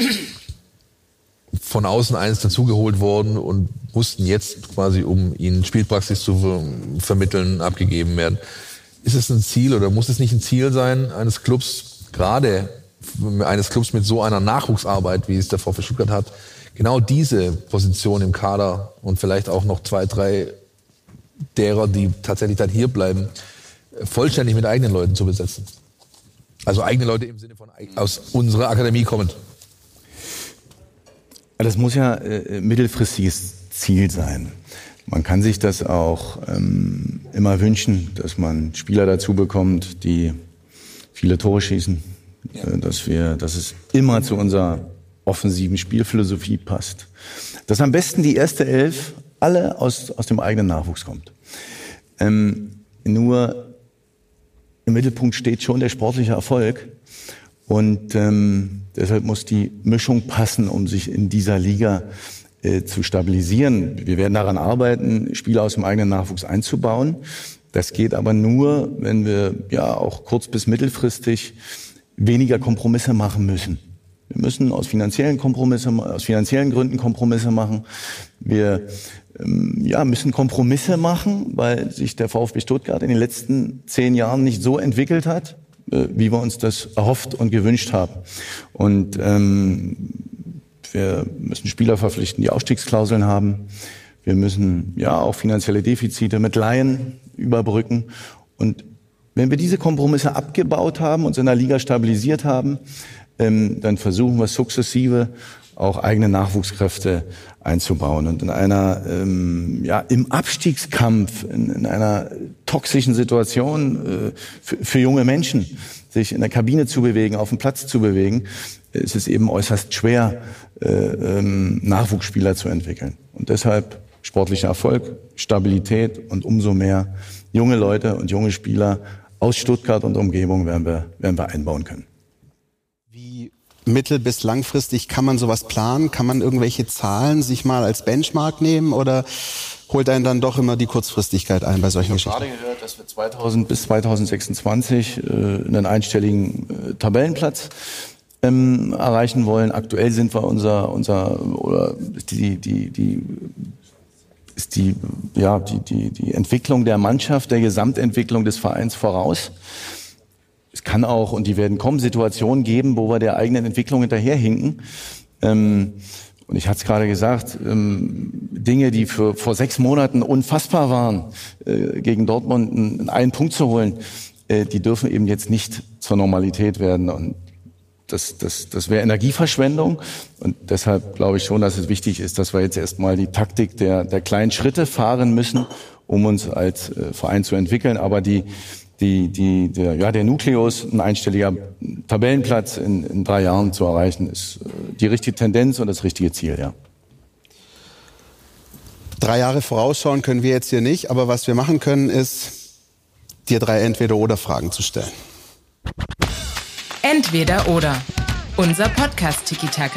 [SPEAKER 2] von außen eins dazugeholt worden und mussten jetzt quasi, um ihnen Spielpraxis zu vermitteln, abgegeben werden. Ist es ein Ziel oder muss es nicht ein Ziel sein eines Clubs, gerade eines Clubs mit so einer Nachwuchsarbeit, wie es der VfB Stuttgart hat, genau diese Position im Kader und vielleicht auch noch 2, 3 derer, die tatsächlich dann hier bleiben, vollständig mit eigenen Leuten zu besetzen? Also eigene Leute im Sinne von aus unserer Akademie kommend.
[SPEAKER 6] Das muss ja mittelfristiges Ziel sein. Man kann sich das auch immer wünschen, dass man Spieler dazu bekommt, die viele Tore schießen, dass es immer zu unserer offensiven Spielphilosophie passt. Dass am besten die erste 11 alle aus dem eigenen Nachwuchs kommt. Nur im Mittelpunkt steht schon der sportliche Erfolg. Und deshalb muss die Mischung passen, um sich in dieser Liga zu stabilisieren. Wir werden daran arbeiten, Spieler aus dem eigenen Nachwuchs einzubauen. Das geht aber nur, wenn wir ja auch kurz- bis mittelfristig weniger Kompromisse machen müssen. Wir müssen aus finanziellen Gründen Kompromisse machen. Wir müssen Kompromisse machen, weil sich der VfB Stuttgart in den letzten 10 Jahren nicht so entwickelt hat, wie wir uns das erhofft und gewünscht haben. Und wir müssen Spieler verpflichten, die Ausstiegsklauseln haben. Wir müssen ja auch finanzielle Defizite mit Laien überbrücken. Und wenn wir diese Kompromisse abgebaut haben, uns in der Liga stabilisiert haben, dann versuchen wir sukzessive auch eigene Nachwuchskräfte einzubauen. Und in einer im Abstiegskampf, in einer toxischen Situation für junge Menschen, sich in der Kabine zu bewegen, auf dem Platz zu bewegen, ist es eben äußerst schwer, Nachwuchsspieler zu entwickeln. Und deshalb sportlicher Erfolg, Stabilität und umso mehr junge Leute und junge Spieler aus Stuttgart und Umgebung werden wir einbauen können.
[SPEAKER 5] Wie mittel- bis langfristig kann man sowas planen? Kann man irgendwelche Zahlen sich mal als Benchmark nehmen oder holt einen dann doch immer die Kurzfristigkeit ein bei solchen Geschichten?
[SPEAKER 6] Ich habe gerade gehört, dass wir 2000 bis 2026 einen einstelligen Tabellenplatz erreichen wollen. Aktuell sind wir die Entwicklung der Mannschaft, der Gesamtentwicklung des Vereins voraus. Es kann auch, und die werden kommen, Situationen geben, wo wir der eigenen Entwicklung hinterherhinken. Und ich hatte es gerade gesagt, Dinge, die vor 6 Monaten unfassbar waren, gegen Dortmund einen Punkt zu holen, die dürfen eben jetzt nicht zur Normalität werden. Und das wäre Energieverschwendung. Und deshalb glaube ich schon, dass es wichtig ist, dass wir jetzt erstmal die Taktik der kleinen Schritte fahren müssen, um uns als Verein zu entwickeln. Aber der Nukleus, ein einstelliger Tabellenplatz in 3 Jahren zu erreichen, ist die richtige Tendenz und das richtige Ziel, ja.
[SPEAKER 5] 3 Jahre vorausschauen können wir jetzt hier nicht, aber was wir machen können, ist, dir 3 Entweder-oder-Fragen zu stellen.
[SPEAKER 1] Entweder oder. Unser Podcast Tiki-Taka.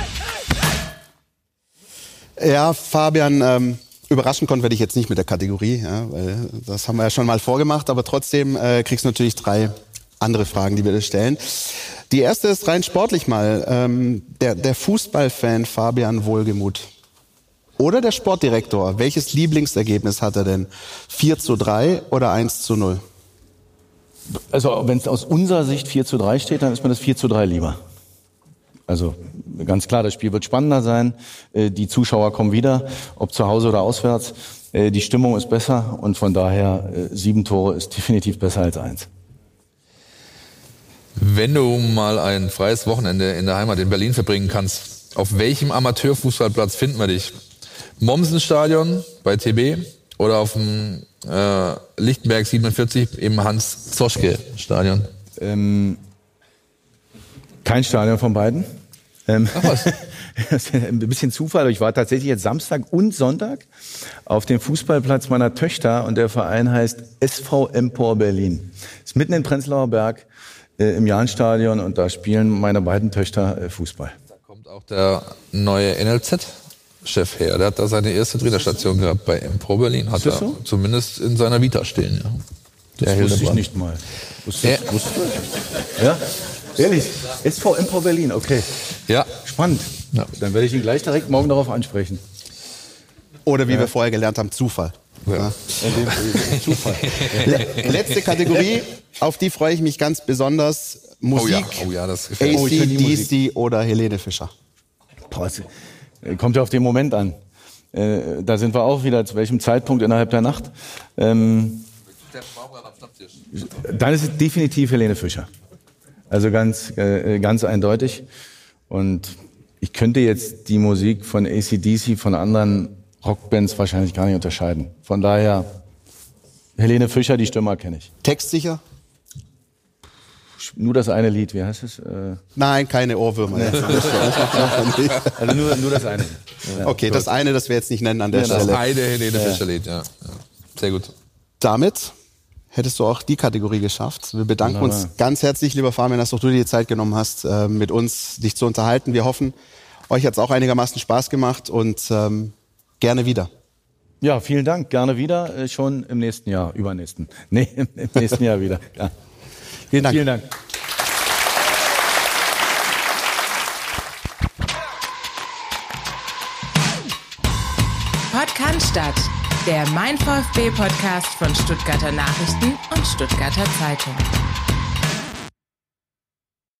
[SPEAKER 5] Ja, Fabian, überraschen konnten wir dich jetzt nicht mit der Kategorie, ja, weil das haben wir ja schon mal vorgemacht, aber trotzdem kriegst du natürlich 3 andere Fragen, die wir dir stellen. Die erste ist rein sportlich mal. Der Fußballfan Fabian Wohlgemuth oder der Sportdirektor, welches Lieblingsergebnis hat er denn? 4:3 oder 1:0?
[SPEAKER 6] Also wenn es aus unserer Sicht 4:3 steht, dann ist mir das 4:3 lieber. Also ganz klar, das Spiel wird spannender sein. Die Zuschauer kommen wieder, ob zu Hause oder auswärts. Die Stimmung ist besser und von daher 7 Tore ist definitiv besser als 1.
[SPEAKER 2] Wenn du mal ein freies Wochenende in der Heimat in Berlin verbringen kannst, auf welchem Amateurfußballplatz finden wir dich? Mommsen-Stadion bei TB oder auf dem Lichtenberg 47 im Hans-Zoschke-Stadion?
[SPEAKER 6] Kein Stadion von beiden.
[SPEAKER 2] Ach was.
[SPEAKER 6] Das ist ein bisschen Zufall. Ich war tatsächlich jetzt Samstag und Sonntag auf dem Fußballplatz meiner Töchter und der Verein heißt SV Empor Berlin. Ist mitten in Prenzlauer Berg im Jahnstadion und da spielen meine beiden Töchter Fußball.
[SPEAKER 2] Da kommt auch der neue NLZ-Chef her. Der hat da seine erste Trainerstation gehabt bei Pro Berlin. Hat er so? Zumindest in seiner Vita stehen. Ja.
[SPEAKER 6] Das wusste ich nicht mal. Wusste ja? Ehrlich? SV Pro Berlin, okay.
[SPEAKER 2] Ja.
[SPEAKER 6] Spannend. Ja. Dann werde ich ihn gleich direkt morgen darauf ansprechen.
[SPEAKER 5] Oder wie wir vorher gelernt haben, Zufall. Ja.
[SPEAKER 6] Zufall.
[SPEAKER 5] Letzte Kategorie, auf die freue ich mich ganz besonders. Musik,
[SPEAKER 2] das gefällt mir.
[SPEAKER 5] AC/DC oder Helene Fischer.
[SPEAKER 6] Boah, kommt ja auf den Moment an. Da sind wir auch wieder, zu welchem Zeitpunkt innerhalb der Nacht. Dann ist es definitiv Helene Fischer. Also ganz eindeutig. Und ich könnte jetzt die Musik von AC/DC von anderen Rockbands wahrscheinlich gar nicht unterscheiden. Von daher, Helene Fischer, die Stimme kenne ich.
[SPEAKER 5] Textsicher?
[SPEAKER 6] Nur das eine Lied, wie heißt es?
[SPEAKER 5] Nein, keine Ohrwürmer. Nee.
[SPEAKER 6] Also nur das eine.
[SPEAKER 5] Ja, okay, gut. Das eine, das wir jetzt nicht nennen an der Stelle.
[SPEAKER 2] Das eine Helene Fischer-Lied, ja. Sehr gut.
[SPEAKER 5] Damit hättest du auch die Kategorie geschafft. Wir bedanken uns ganz herzlich, lieber Fabian, dass auch du dir die Zeit genommen hast, mit uns dich zu unterhalten. Wir hoffen, euch hat es auch einigermaßen Spaß gemacht und gerne wieder.
[SPEAKER 6] Ja, vielen Dank. Gerne wieder. Schon im nächsten Jahr. Übernächsten. Nee, im nächsten Jahr wieder. Ja.
[SPEAKER 5] Vielen Dank.
[SPEAKER 6] Vielen Dank.
[SPEAKER 1] Podcast, der Mein VfB Podcast von Stuttgarter Nachrichten und Stuttgarter Zeitung.